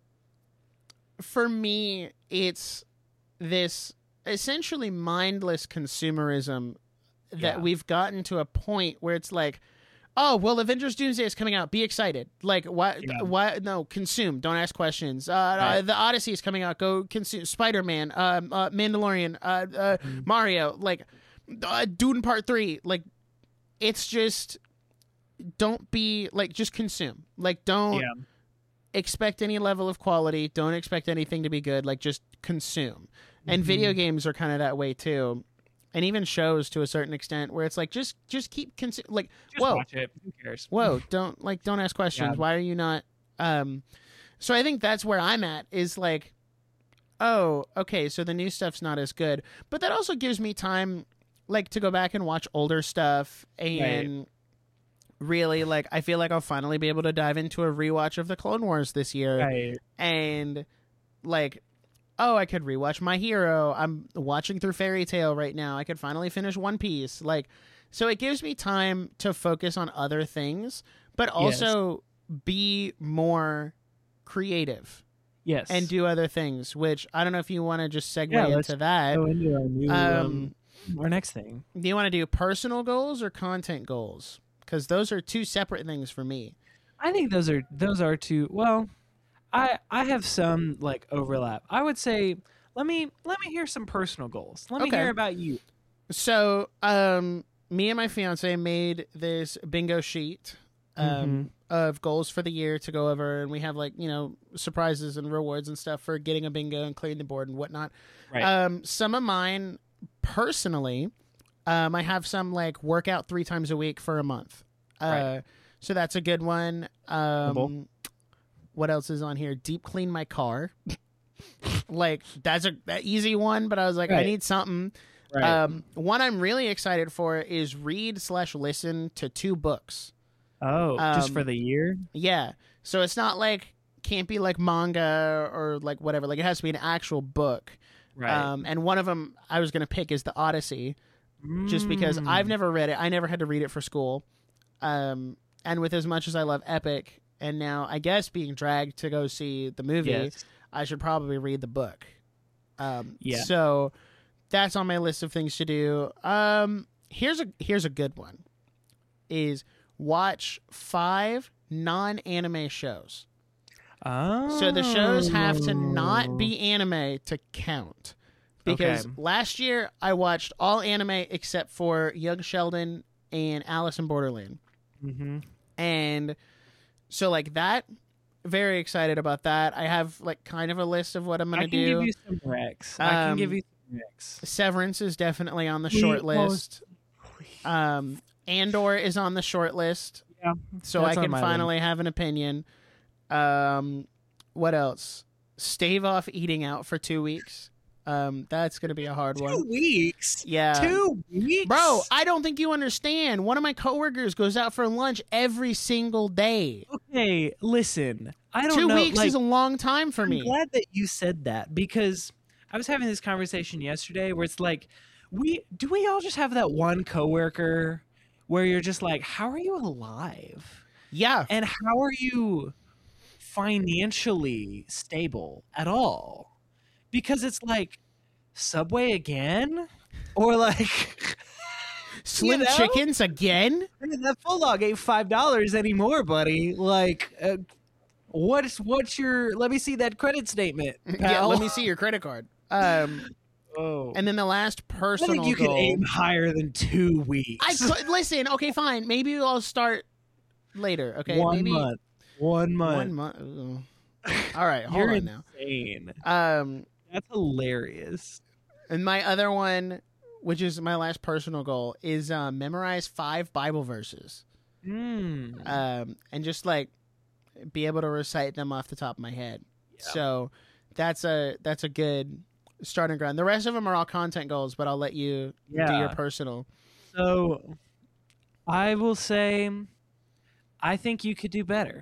for me, it's this essentially mindless consumerism that Yeah. we've gotten to a point where it's like, oh, well, Avengers Doomsday is coming out. Be excited. Like, why? Yeah. Why? No, consume. Don't ask questions. Uh, Right. uh, the Odyssey is coming out. Go consume. Spider Man, um, uh, Mandalorian, uh, uh, Mm-hmm. Mario, like, uh, Dune Part Three. Like, it's just don't be like just consume. Like, don't Yeah. expect any level of quality. Don't expect anything to be good. Like, just consume. And video games are kind of that way too. And even shows to a certain extent where it's like just just keep consu- like Just whoa watch it. Who cares? whoa don't like don't ask questions. Yeah. Why are you not um so I think that's where I'm at is like, oh, okay, so the new stuff's not as good. But that also gives me time like to go back and watch older stuff and really like I feel like I'll finally be able to dive into a rewatch of the Clone Wars this year. Right. And like, oh, I could rewatch My Hero. I'm watching through Fairy Tail right now. I could finally finish One Piece. Like, so it gives me time to focus on other things, but also be more creative Yes. and do other things. Which I don't know if you want to just segue Yeah, let's into that. go into our new Um, um, our next thing. Do you want to do personal goals or content goals? Because those are two separate things for me. I think those are those are two. Well, I I have some like overlap. I would say let me let me hear some personal goals. Let me Okay. hear about you. So, um, me and my fiance made this bingo sheet um, Mm-hmm. of goals for the year to go over, and we have like you know surprises and rewards and stuff for getting a bingo and clearing the board and whatnot. Right. Um, some of mine personally, um, I have some like workout three times a week for a month. Uh, Right. So that's a good one. Um, Cool. what else is on here? Deep clean my car. Like that's a that easy one, but I was like, I Right. need something. Right. Um, one I'm really excited for is read slash listen to two books. oh, just um, for the year? Yeah, so it's not like can't be like manga or like whatever. Like it has to be an actual book. Right. Um, and one of them I was gonna pick is the Odyssey, just because Mm. I've never read it. I never had to read it for school. Um, and with as much as I love Epic, and now I guess being dragged to go see the movie, Yes. I should probably read the book. Um, Yeah. So that's on my list of things to do. Um, here's a here's a good one: is watch five non-anime shows. Oh. So the shows have to not be anime to count. Because Okay. last year I watched all anime except for Young Sheldon and Alice in Borderland. Mm-hmm. And so like that, very excited about that. I have like kind of a list of what I'm I going can to do. give you some Rex. I can give Um, you some Rex. Severance is definitely on the Please, short most- list. Um, Andor is on the short list. Yeah. So that's I on can my finally have an opinion. Um, what else? Stave off eating out for two weeks. Um, that's gonna be a hard Two one. weeks. Yeah. Two weeks, Bro, I don't think you understand. One of my coworkers goes out for lunch every single day. Okay, listen. I don't Two know. weeks like, is a long time for I'm me. glad that you said that because I was having this conversation yesterday where it's like, we do we all just have that one coworker where you're just like, how are you alive? Yeah. And how are you financially stable at all? Because it's like Subway again, or like Slim you know? Chickens again? I mean, that full dog ain't five dollars anymore, buddy. Like, uh, what's what's your? Let me see that credit statement. Yeah, Pal. let me see your credit card. Um, Oh, and then the last I personal think you goal. can aim higher than two weeks. I could listen. Okay, fine. Maybe I'll start later. Okay, one maybe month. One month. one month. Ooh. All right, hold You're on now. insane. Um, That's hilarious. and my other one, which is my last personal goal, is uh, memorize five Bible verses. Mm. Um, and just like be able to recite them off the top of my head. So that's a that's a good starting ground. The rest of them are all content goals, but I'll let you do Yeah. your personal. So, I will say, I think you could do better.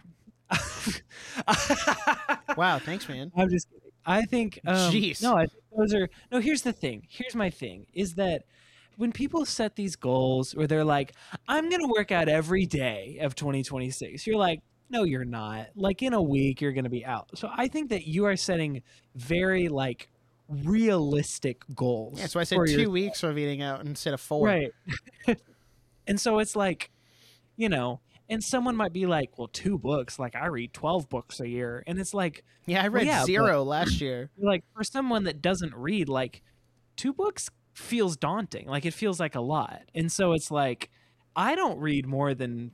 Wow, thanks, man. I'm just kidding. I think. Um, Jeez. No, I think those are. No, here's the thing. Here's my thing. Is that when people set these goals where they're like, "I'm gonna work out every day of twenty twenty-six," you're like, "No, you're not. Like in a week, you're gonna be out." So I think that you are setting very like realistic goals. Yeah, so I said for two your- weeks of eating out instead of four. Right. And so it's like, you know, and someone might be like, well, two books, like I read twelve books a year. And it's like, Yeah, I read yeah, zero last year. like for someone that doesn't read, like two books feels daunting. Like it feels like a lot. And so it's like, I don't read more than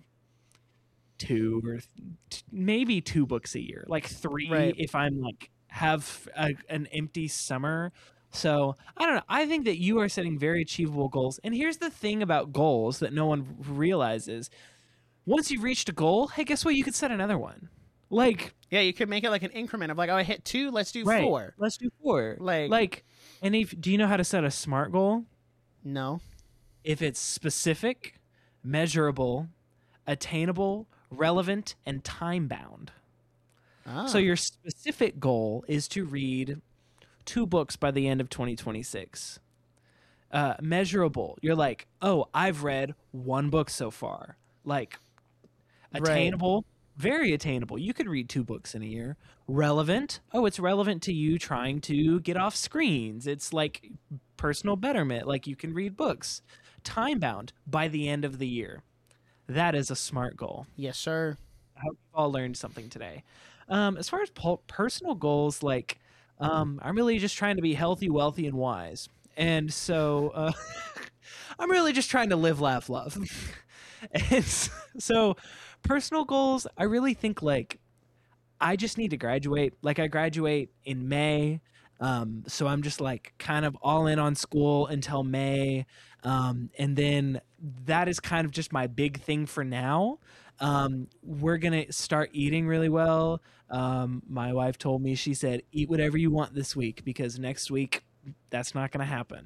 two or th- t- maybe two books a year, like three Right. if I'm like have a, an empty summer. So I don't know. I think that you are setting very achievable goals. And here's the thing about goals that no one realizes. Once you've reached a goal, hey, guess what? You could set another one. Like, Yeah, you could make it like an increment of like, oh, I hit two, let's do right, four. let's do four. Like- like, and if do you know how to set a SMART goal? No. If it's specific, measurable, attainable, relevant, and time bound. Oh. So your specific goal is to read two books by the end of twenty twenty-six. Uh, measurable, you're like, oh, I've read one book so far. Like, Right. attainable, very attainable. You could read two books in a year. Relevant, oh, it's relevant to you trying to get off screens. It's like personal betterment, like you can read books. Time bound, by the end of the year. That is a SMART goal. Yes, sir. I hope you've all learned something today. Um, as far as po- personal goals, like um, I'm really just trying to be healthy, wealthy, and wise. And so uh, I'm really just trying to live, laugh, love. And so personal goals, I really think like I just need to graduate. Like I graduate in May. Um, so I'm just like kind of all in on school until May. Um, and then that is kind of just my big thing for now. Um, we're going to start eating really well. Um, my wife told me, she said, eat whatever you want this week because next week that's not going to happen.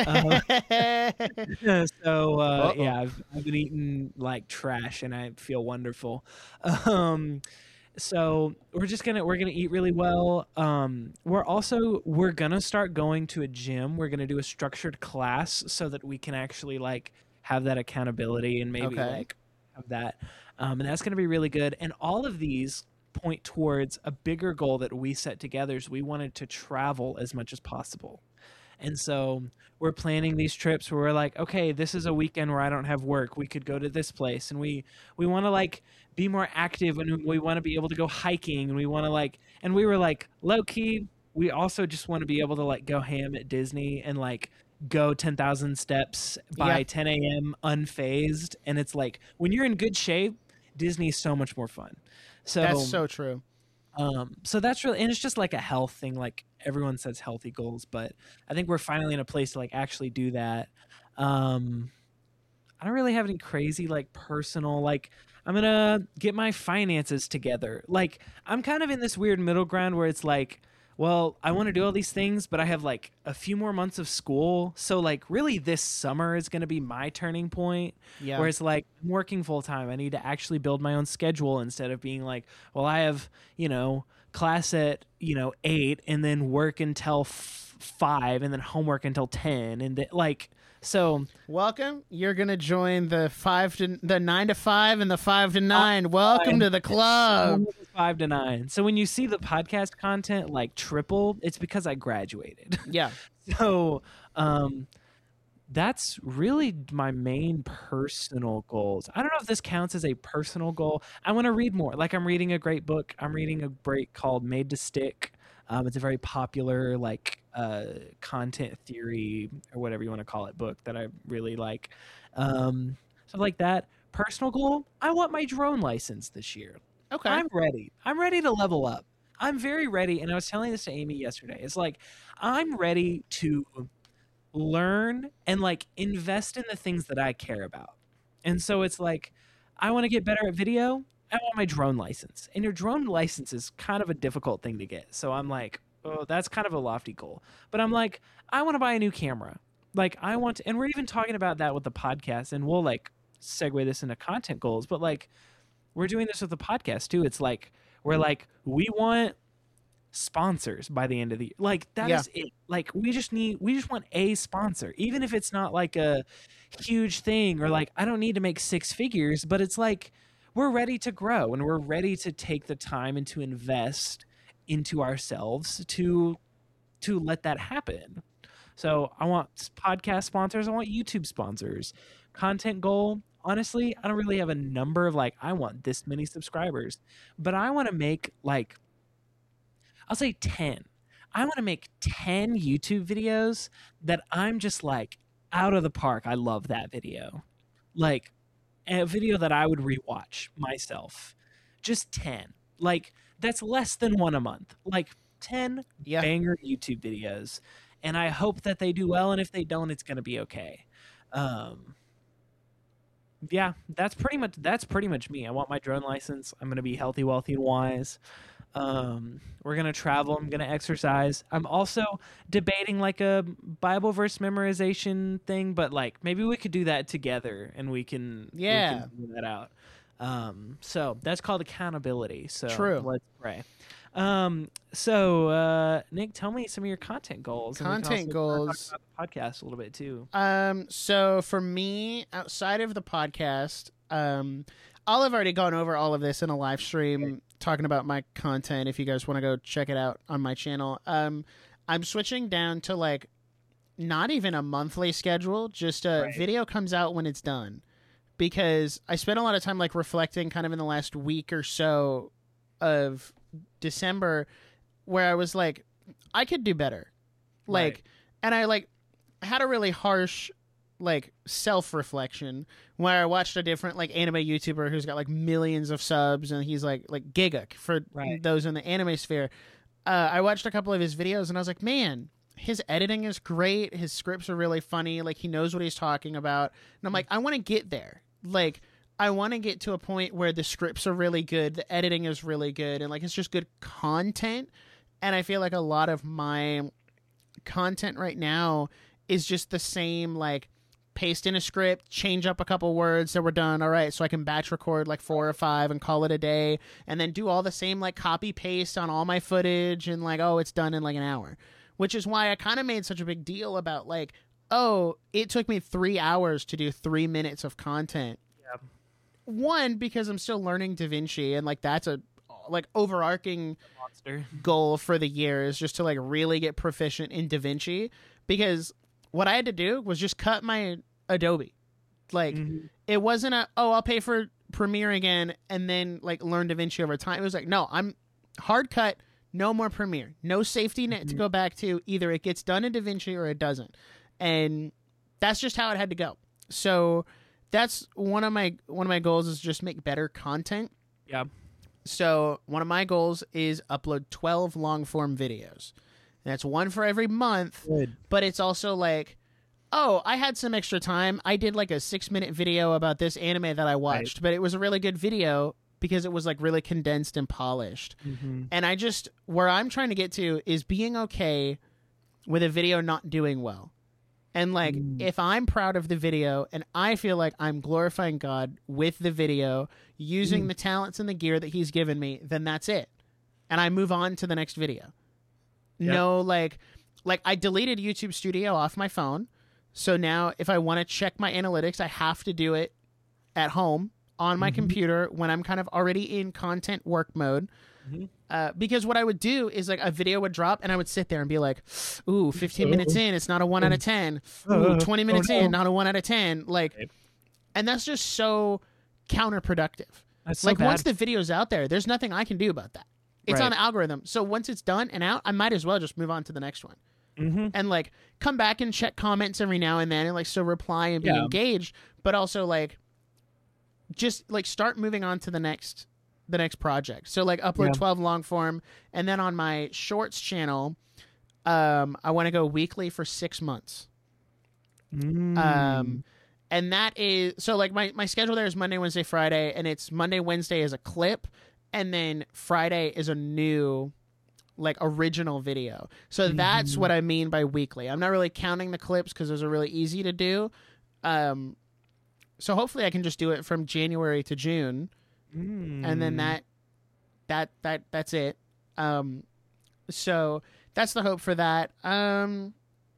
Um, so, uh, Uh-oh. yeah, I've, I've been eating like trash and I feel wonderful. Um, so we're just gonna we're gonna eat really well. Um, we're also we're gonna start going to a gym. We're gonna do a structured class so that we can actually like have that accountability and maybe Okay. like have that. Um, and that's gonna be really good. And all of these point towards a bigger goal that we set together. Is we wanted to travel as much as possible. And so we're planning these trips where we're like, okay, this is a weekend where I don't have work. We could go to this place, and we we want to like be more active, and we want to be able to go hiking, and we want to like, and we were like, low key, we also just want to be able to like go ham at Disney and like go ten thousand steps by Yeah. ten a.m. unfazed. And it's like when you're in good shape, Disney is so much more fun. So That's so true. um, so that's really, and it's just like a health thing. Like everyone says healthy goals, but I think we're finally in a place to like actually do that. Um, I don't really have any crazy like personal, like I'm going to get my finances together. Like I'm kind of in this weird middle ground where it's like, well, I want to do all these things, but I have like a few more months of school. So like really this summer is going to be my turning point. Yeah. Where it's like I'm working full time. I need to actually build my own schedule instead of being like, well, I have, you know, class at, you know, eight and then work until f- five and then homework until ten. And th- like, so Welcome. You're gonna join the five to the nine to five and the five to nine. Welcome to the club. five to nine. So when you see the podcast content like triple, it's because I graduated. Yeah. So um, that's really my main personal goals. I don't know if this counts as a personal goal. I want to read more. Like I'm reading a great book. I'm reading a break called Made to Stick. Um, it's a very popular like uh, content theory or whatever you want to call it book that I really like. Um, stuff like that. Personal goal, I want my drone license this year. Okay. I'm ready. I'm ready to level up. I'm very ready. And I was telling this to Amy yesterday. It's like, I'm ready to learn and like invest in the things that I care about. And so it's like, I want to get better at video. I want my drone license. And your drone license is kind of a difficult thing to get. So I'm like, oh, that's kind of a lofty goal. But I'm like, I want to buy a new camera. Like I want to, and we're even talking about that with the podcast, and we'll like segue this into content goals, but like we're doing this with the podcast too. It's like, we're like, we want sponsors by the end of the year. Like that Yeah. is it. Like we just need, we just want a sponsor, even if it's not like a huge thing or like, I don't need to make six figures, but it's like, we're ready to grow and we're ready to take the time and to invest into ourselves to to let that happen. So I want podcast sponsors. I want YouTube sponsors. Content goal, honestly, I don't really have a number of like, I want this many subscribers, but I want to make like, I'll say ten. I want to make ten YouTube videos that I'm just like out of the park. I love that video. Like, a video that I would rewatch myself. Just ten. Like, that's less than one a month. Like, ten Yeah. banger YouTube videos. And I hope that they do well, and if they don't, it's going to be okay. Um, yeah, that's pretty much that's pretty much me. I want my drone license. I'm going to be healthy, wealthy, and wise. Um, we're going to travel. I'm going to exercise. I'm also debating like a Bible verse memorization thing, but like maybe we could do that together and we can, Yeah. we can figure that out. Um, so that's called accountability. So True. let's pray. Um, so, uh, Nick, tell me some of your content goals. and we can Content also talk goals. about the podcast a little bit too. Um, so for me, outside of the podcast, um, I'll have already gone over all of this in a live stream talking about my content. If you guys want to go check it out on my channel, um, I'm switching down to like not even a monthly schedule, just a Right. video comes out when it's done, because I spent a lot of time like reflecting kind of in the last week or so of December where I was like, I could do better. Like, Right. and I like had a really harsh like self-reflection where I watched a different like anime YouTuber who's got like millions of subs, and he's like like Giguk for Right. those in the anime sphere. Uh, I watched a couple of his videos and I was like, man, his editing is great. His scripts are really funny. Like he knows what he's talking about. And I'm like, I want to get there. Like I want to get to a point where the scripts are really good, the editing is really good, and like it's just good content. And I feel like a lot of my content right now is just the same, like paste in a script, change up a couple words that were done. All right, so I can batch record like four or five and call it a day, and then do all the same like copy paste on all my footage, and like, oh, it's done in like an hour. Which is why I kind of made such a big deal about like, oh, it took me three hours to do three minutes of content. Yeah. One, because I'm still learning DaVinci, and like that's a like overarching Monster. goal for the year is just to like really get proficient in DaVinci, because what I had to do was just cut my Adobe. Like Mhm. it wasn't a, oh, I'll pay for Premiere again and then like learn DaVinci over time. It was like, no, I'm hard cut, no more Premiere, no safety net to go back to. Either it gets done in DaVinci or it doesn't. And that's just how it had to go. So that's one of my one of my goals is just make better content. Yeah. So one of my goals is upload twelve long form videos. That's one for every month, Good. but it's also like, oh, I had some extra time. I did like a six minute video about this anime that I watched, but it was a really good video. because it was like really condensed and polished. Mm-hmm. And I just, where I'm trying to get to is being okay with a video not doing well. And like, mm. if I'm proud of the video and I feel like I'm glorifying God with the video, using mm. the talents and the gear that he's given me, then that's it. And I move on to the next video. Yep. No, like, like I deleted YouTube Studio off my phone. So now if I want to check my analytics, I have to do it at home on my mm-hmm. computer when I'm kind of already in content work mode. Mm-hmm. Uh, because what I would do is like a video would drop and I would sit there and be like, ooh, fifteen minutes in, it's not a one out of ten. Ooh, twenty minutes oh, no. in, not a one out of ten. Like, okay. And that's just so counterproductive. That's so like bad. Once the video's out there, there's nothing I can do about that. It's right. on the algorithm. So once it's done and out, I might as well just move on to the next one. Mm-hmm. And like come back and check comments every now and then and like still reply and be yeah. engaged, but also like just like start moving on to the next the next project. So like upload yeah. twelve long form, and then on my shorts channel, um, I want to go weekly for six months. Mm. Um, and that is so like my my schedule there is Monday, Wednesday, Friday, and it's Monday, Wednesday is a clip, and then Friday is a new like original video. So mm-hmm. that's what I mean by weekly. I'm not really counting the clips because those are really easy to do. Um, so hopefully I can just do it from January to June. Mm. And then that, that, that, that's it. Um, so that's the hope for that. Um,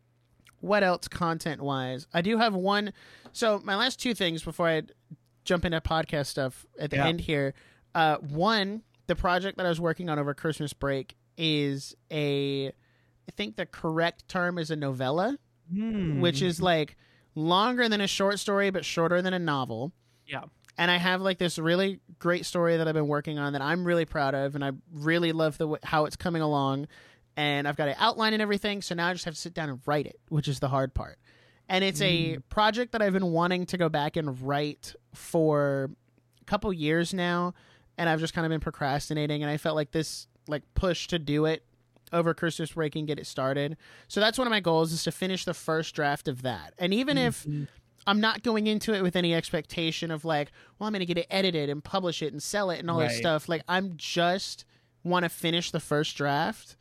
what else content wise? I do have one. So my last two things before I jump into podcast stuff at the yeah. end here. Uh, one, the project that I was working on over Christmas break is a, I think the correct term is a novella, mm. which is like longer than a short story, but shorter than a novel. Yeah. And I have like this really great story that I've been working on that I'm really proud of. And I really love the how it's coming along, and I've got an outline and everything. So now I just have to sit down and write it, which is the hard part. And it's mm. a project that I've been wanting to go back and write for a couple years now. And I've just kind of been procrastinating. And I felt like this like push to do it over Christmas break and get it started. So that's one of my goals, is to finish the first draft of that. And even mm-hmm. if I'm not going into it with any expectation of like, well, I'm going to get it edited and publish it and sell it and all right. that stuff. Like I'm just want to finish the first draft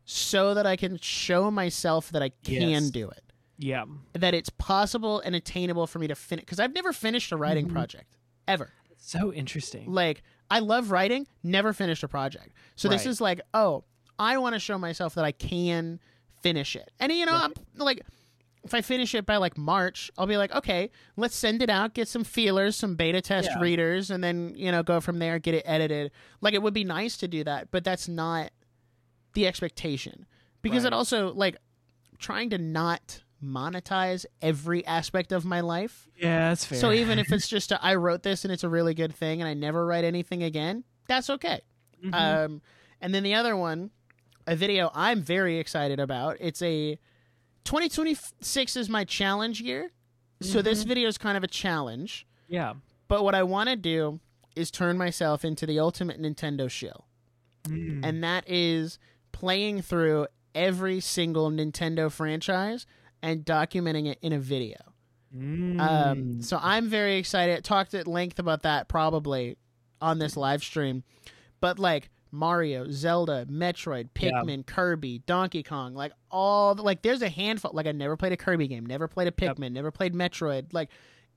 so that I can show myself that I can yes. do it. Yeah. That it's possible and attainable for me to finish. Because I've never finished a writing mm-hmm. project ever. So interesting. Like I love writing, never finished a project. So right. this is like, oh, I want to show myself that I can finish it. And, you know, right. I'm like, if I finish it by like March, I'll be like, okay, let's send it out, get some feelers, some beta test yeah. readers, and then, you know, go from there, get it edited. Like it would be nice to do that, but that's not the expectation. Because right. it also, like, trying to not monetize every aspect of my life. Yeah, that's fair. So even if it's just a, I wrote this and it's a really good thing and I never write anything again, that's okay. Mm-hmm. Um, and then the other one, a video I'm very excited about. It's a twenty twenty-six is my challenge year. Mm-hmm. So this video is kind of a challenge. Yeah. But what I want to do is turn myself into the ultimate Nintendo shill. Mm. And that is playing through every single Nintendo franchise and documenting it in a video. Mm. Um, so I'm very excited. I talked at length about that probably on this live stream. But like Mario, Zelda, Metroid, Pikmin, yeah. Kirby, Donkey Kong, like all the, like there's a handful. Like I never played a Kirby game, never played a Pikmin, yep. never played Metroid, like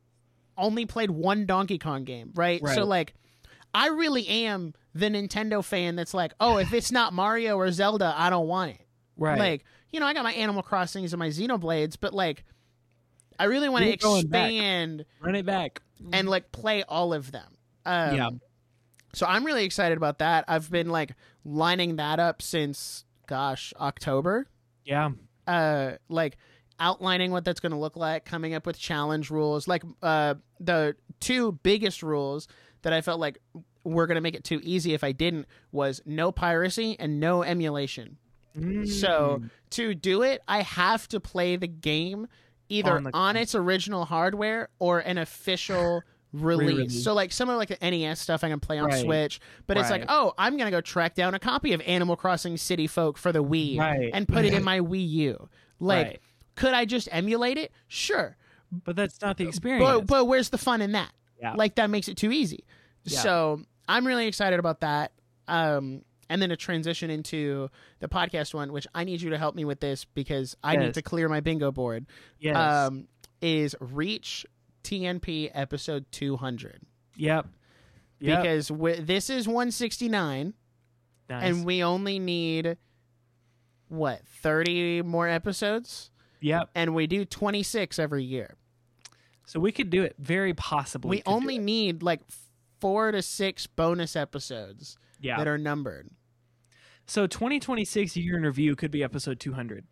only played one Donkey Kong game, right? right? So like I really am the Nintendo fan that's like, oh, if it's not Mario or Zelda, I don't want it. Right. Like, you know, I got my Animal Crossings and my Xenoblades, but like I really want to expand run it back and like play all of them. Um, yeah. So I'm really excited about that. I've been like lining that up since, gosh, October. Yeah. Uh, like outlining what that's going to look like, coming up with challenge rules. Like uh, the two biggest rules that I felt like were going to make it too easy if I didn't was no piracy and no emulation. Mm. So to do it, I have to play the game either on, the- on its original hardware or an official release. Re-release. So like some of like the N E S stuff I can play on right. Switch, but right. it's like, oh, I'm gonna go track down a copy of Animal Crossing City Folk for the Wii right. and put it in my Wii U. Like, right. could I just emulate it? Sure, but that's not the experience. But, but where's the fun in that? Yeah. Like that makes it too easy. Yeah. So I'm really excited about that. Um, and then to transition into the podcast one, which I need you to help me with this because I Yes. need to clear my bingo board. Yes. Um, is Reach T N P episode two hundred. Yep. Yep. Because we, this is one sixty-nine, Nice. and we only need, what, thirty more episodes? Yep. And we do twenty-six every year. So we could do it. Very possibly. We could do only it. need like four to six bonus episodes yeah. that are numbered. So twenty twenty-six year in review could be episode two hundred.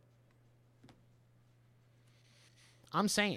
I'm saying.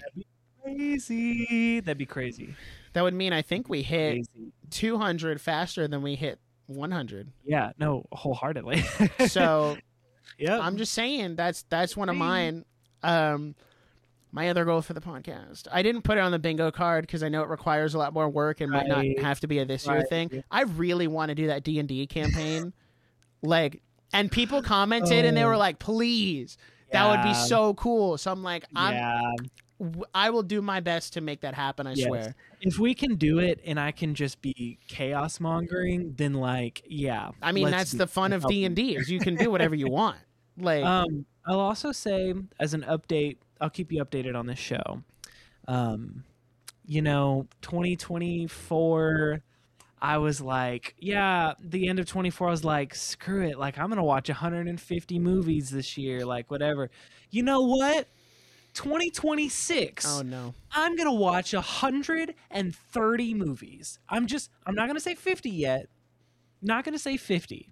Crazy. That'd be crazy. That would mean I think we hit Crazy. two hundred faster than we hit one hundred. Yeah. No, wholeheartedly. So yep. I'm just saying that's that's one of mine. Um, my other goal for the podcast. I didn't put it on the bingo card because I know it requires a lot more work and might Right. not have to be a this year Right. thing. I really want to do that D and D campaign. Like, and people commented and they were like, please, that would be Yeah. so cool. So I'm like, I'm, yeah. w- I will do my best to make that happen. I Yes. swear. If we can do it and I can just be chaos mongering, then like, yeah. I mean, let's that's do the it. fun of Help me. D and D is you can do whatever you want. Like, Um, I'll also say as an update, I'll keep you updated on this show. Um, you know, twenty twenty-four, I was like, yeah, the end of twenty-four, I was like, screw it. Like, I'm going to watch one hundred fifty movies this year, like, whatever. You know what? twenty twenty-six, oh no. I'm going to watch one hundred thirty movies. I'm just, I'm not going to say fifty yet. Not going to say fifty.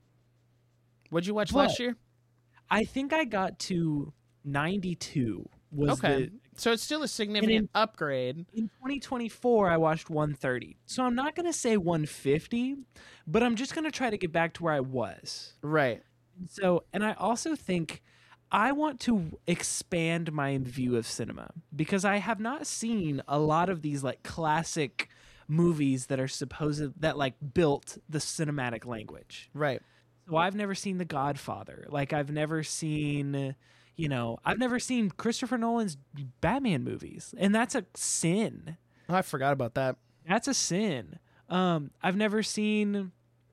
What'd you watch But- last year? I think I got to ninety-two. Was Okay. the, So it's still a significant in- upgrade. in twenty twenty-four, I watched one thirty. So I'm not going to say one fifty, but I'm just going to try to get back to where I was. Right. So, and I also think I want to expand my view of cinema because I have not seen a lot of these like classic movies that are supposed that like built the cinematic language. Right. So I've never seen The Godfather. Like I've never seen, you know, I've never seen Christopher Nolan's Batman movies, and that's a sin. Oh, I forgot about that. That's a sin. Um, I've never seen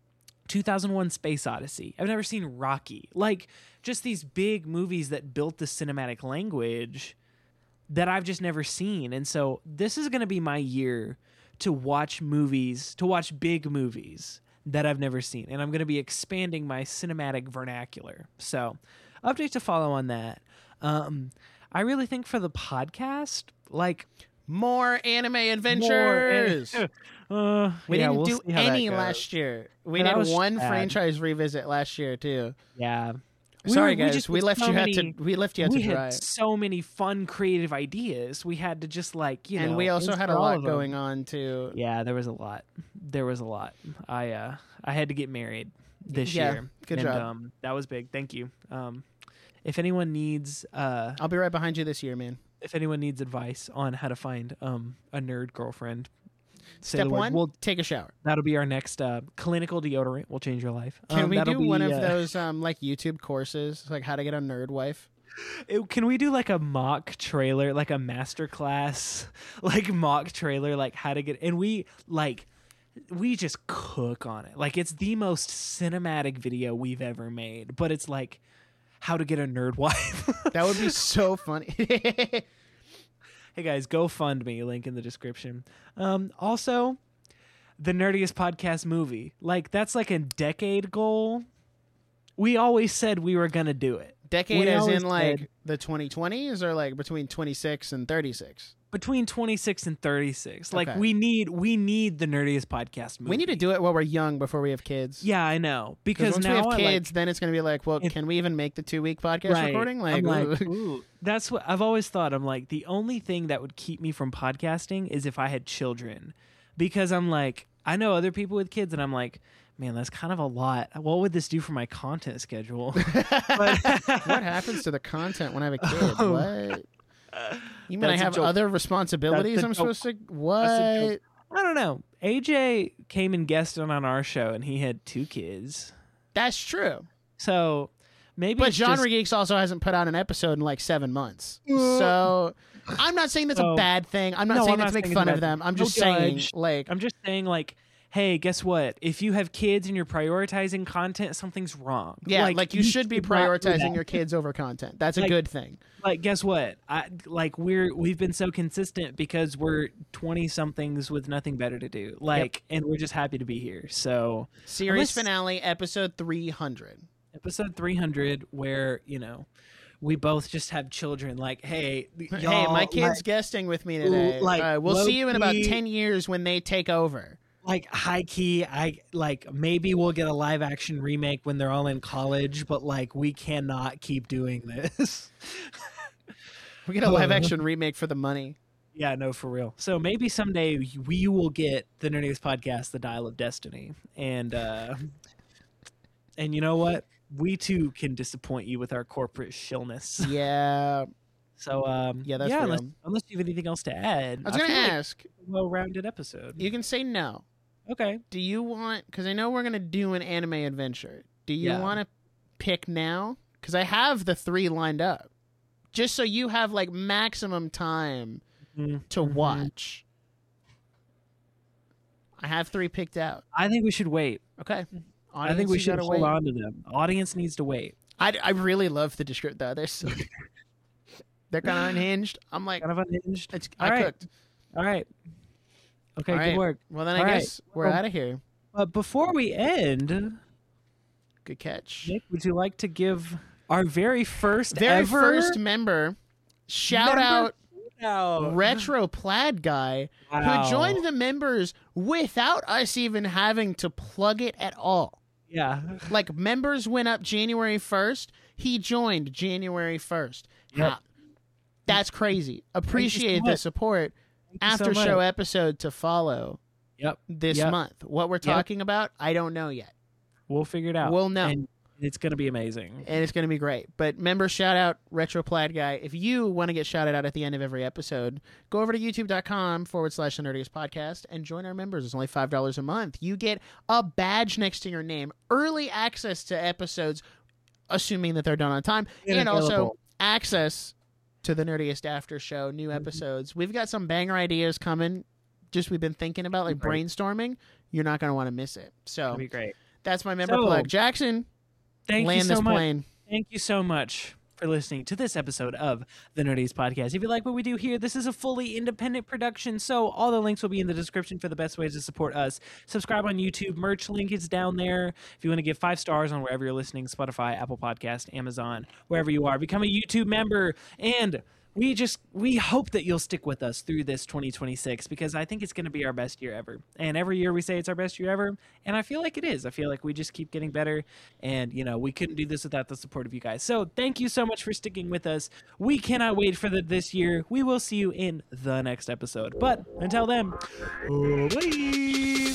two thousand one Space Odyssey. I've never seen Rocky. Like just these big movies that built the cinematic language that I've just never seen. And so this is going to be my year to watch movies, to watch big movies that I've never seen. And I'm going to be expanding my cinematic vernacular. So updates to follow on that. Um, I really think for the podcast, like More anime adventures. More, uh, we yeah, didn't we'll do see how that any goes. last year. We But that did was one bad. franchise revisit last year too. Yeah. We Sorry, were- we guys. just We, had left so you many- had to. We left you had we to dry. had so many fun, creative ideas. We had to just like you know, And we also had a all lot of them. going on too. Yeah, there was a lot. There was a lot. I uh, I had to get married this Yeah, year. good and, job. Um, that was big. Thank you. Um, if anyone needs uh, I'll be right behind you this year, man. if anyone needs advice on how to find um a nerd girlfriend, say Step the word. one: We'll, take a shower. that'll be our next uh, clinical deodorant. Will change your life. Can Um, we that'll do be, one of uh, those um like YouTube courses, like how to get a nerd wife? It- can we do like a mock trailer, like a master class, like mock trailer, like how to get, and we like, we just cook on it. Like it's the most cinematic video we've ever made, but it's like how to get a nerd wife. That would be so funny. Hey guys, go fund me. Link in the description. Um, also, the nerdiest podcast movie. Like that's like a decade goal. We always said we were gonna do it. Decade We as always in like said- the twenty twenties or like between twenty-six and thirty-six? Between twenty-six and thirty-six. Like Okay. we need we need the nerdiest podcast movie. We need to do it while we're young before we have kids. Yeah, I know. Because Because once now we have I, like- kids, then it's going to be like, well, If- can we even make the two week podcast Right. recording? Like, I'm like, ooh. ooh. That's what I've always thought. I'm like, the only thing that would keep me from podcasting is if I had children. Because I'm like, I know other people with kids, and I'm like, man, that's kind of a lot. What would this do for my content schedule? But What happens to the content when I have a kid? Oh. What? You mean I That's a have joke. other responsibilities That's a I'm joke. supposed to? That's a What? joke. I don't know. A J came and guested on our show, and he had two kids. That's true. So maybe But it's Genre just, Geeks also hasn't put out an episode in like seven months. So I'm not saying that's a So- bad thing. I'm not No, saying I'm that not to make saying fun it's of bad. them. I'm No just saying, judge. like, I'm just saying, like, hey, guess what? If you have kids and you're prioritizing content, something's wrong. Yeah, like, like you, you should be should not do prioritizing that. your kids over content. That's a Like- good thing. Like, guess what? I like we're we've been so consistent because we're twenty somethings with nothing better to do. Like, and we're just happy to be here. So, Series unless- finale, episode three hundred. episode three hundred, where you know we both just have children. Like, hey, Hey, y'all, my kid's like, guesting with me today. like, uh, we'll see you in about low-key- ten years when they take over. like high key. I like maybe we'll get a live action remake when they're all in college, but like we cannot keep doing this. We get a live action remake for the money. Yeah, no, for real. So maybe someday we will get the Nerdiest Podcast, The Dial of Destiny, and uh, and you know what? We too can disappoint you with our corporate shillness. Yeah. So um, Yeah, that's yeah. Unless, real. unless you have anything else to add, I was going to feel like ask, it's a well-rounded episode. you can say no. Okay. Do you want, because I know we're going to do an anime adventure. Do you Yeah. want to pick now? Because I have the three lined up. Just so you have like maximum time Mhm. to Mhm. watch. I have three picked out. I think we should wait. Okay. I think we Audience, you should gotta hold wait. on to them. Audience needs to wait. I, I really love the description though. They're so, they're kind of unhinged. I'm like, Kind of unhinged. it's, All I right. cooked. All right. Okay. All Good right. work. Well, then I All right. guess we're Well- out of here. But before we end, Good catch. Nick, would you like to give our very first Very ever first member, shout member out shout-out? Retro Plaid Guy, Wow. who joined the members without us even having to plug it at all. Yeah. Like, members went up January first. He joined January first. Yep. Ha- That's crazy. Appreciate the much. support. Thank you so After show much. episode to follow Yep. this Yep. month. What we're talking about, I don't know yet. We'll figure it out. We'll know. And it's gonna be amazing. And it's going to be great. But member shout out, Retro Plaid Guy. If you want to get shouted out at the end of every episode, go over to youtube.com forward slash the nerdiest podcast and join our members. It's only five dollars a month. You get a badge next to your name, early access to episodes, assuming that they're done on time, And and also available. access to the Nerdiest After Show, new episodes. We've got some banger ideas coming. Just we've been thinking about, like Great. brainstorming. You're not going to want to miss it. So That'd be great. that's my member So, plug. Jackson, Thank land you so this much. plane. Thank you so much for listening to this episode of the Nerdiest Podcast. If you like what we do here, this is a fully independent production, so all the links will be in the description for the best ways to support us. Subscribe on YouTube. Merch link is down there. If you want to give five stars on wherever you're listening, Spotify, Apple Podcast, Amazon, wherever you are, become a YouTube member. And we just we hope that you'll stick with us through this twenty twenty-six, because I think it's going to be our best year ever. And every year we say it's our best year ever, and I feel like it is. I feel like we just keep getting better, and you know we couldn't do this without the support of you guys. So thank you so much for sticking with us. We cannot wait for the, this year. We will see you in the next episode. But until then, bye.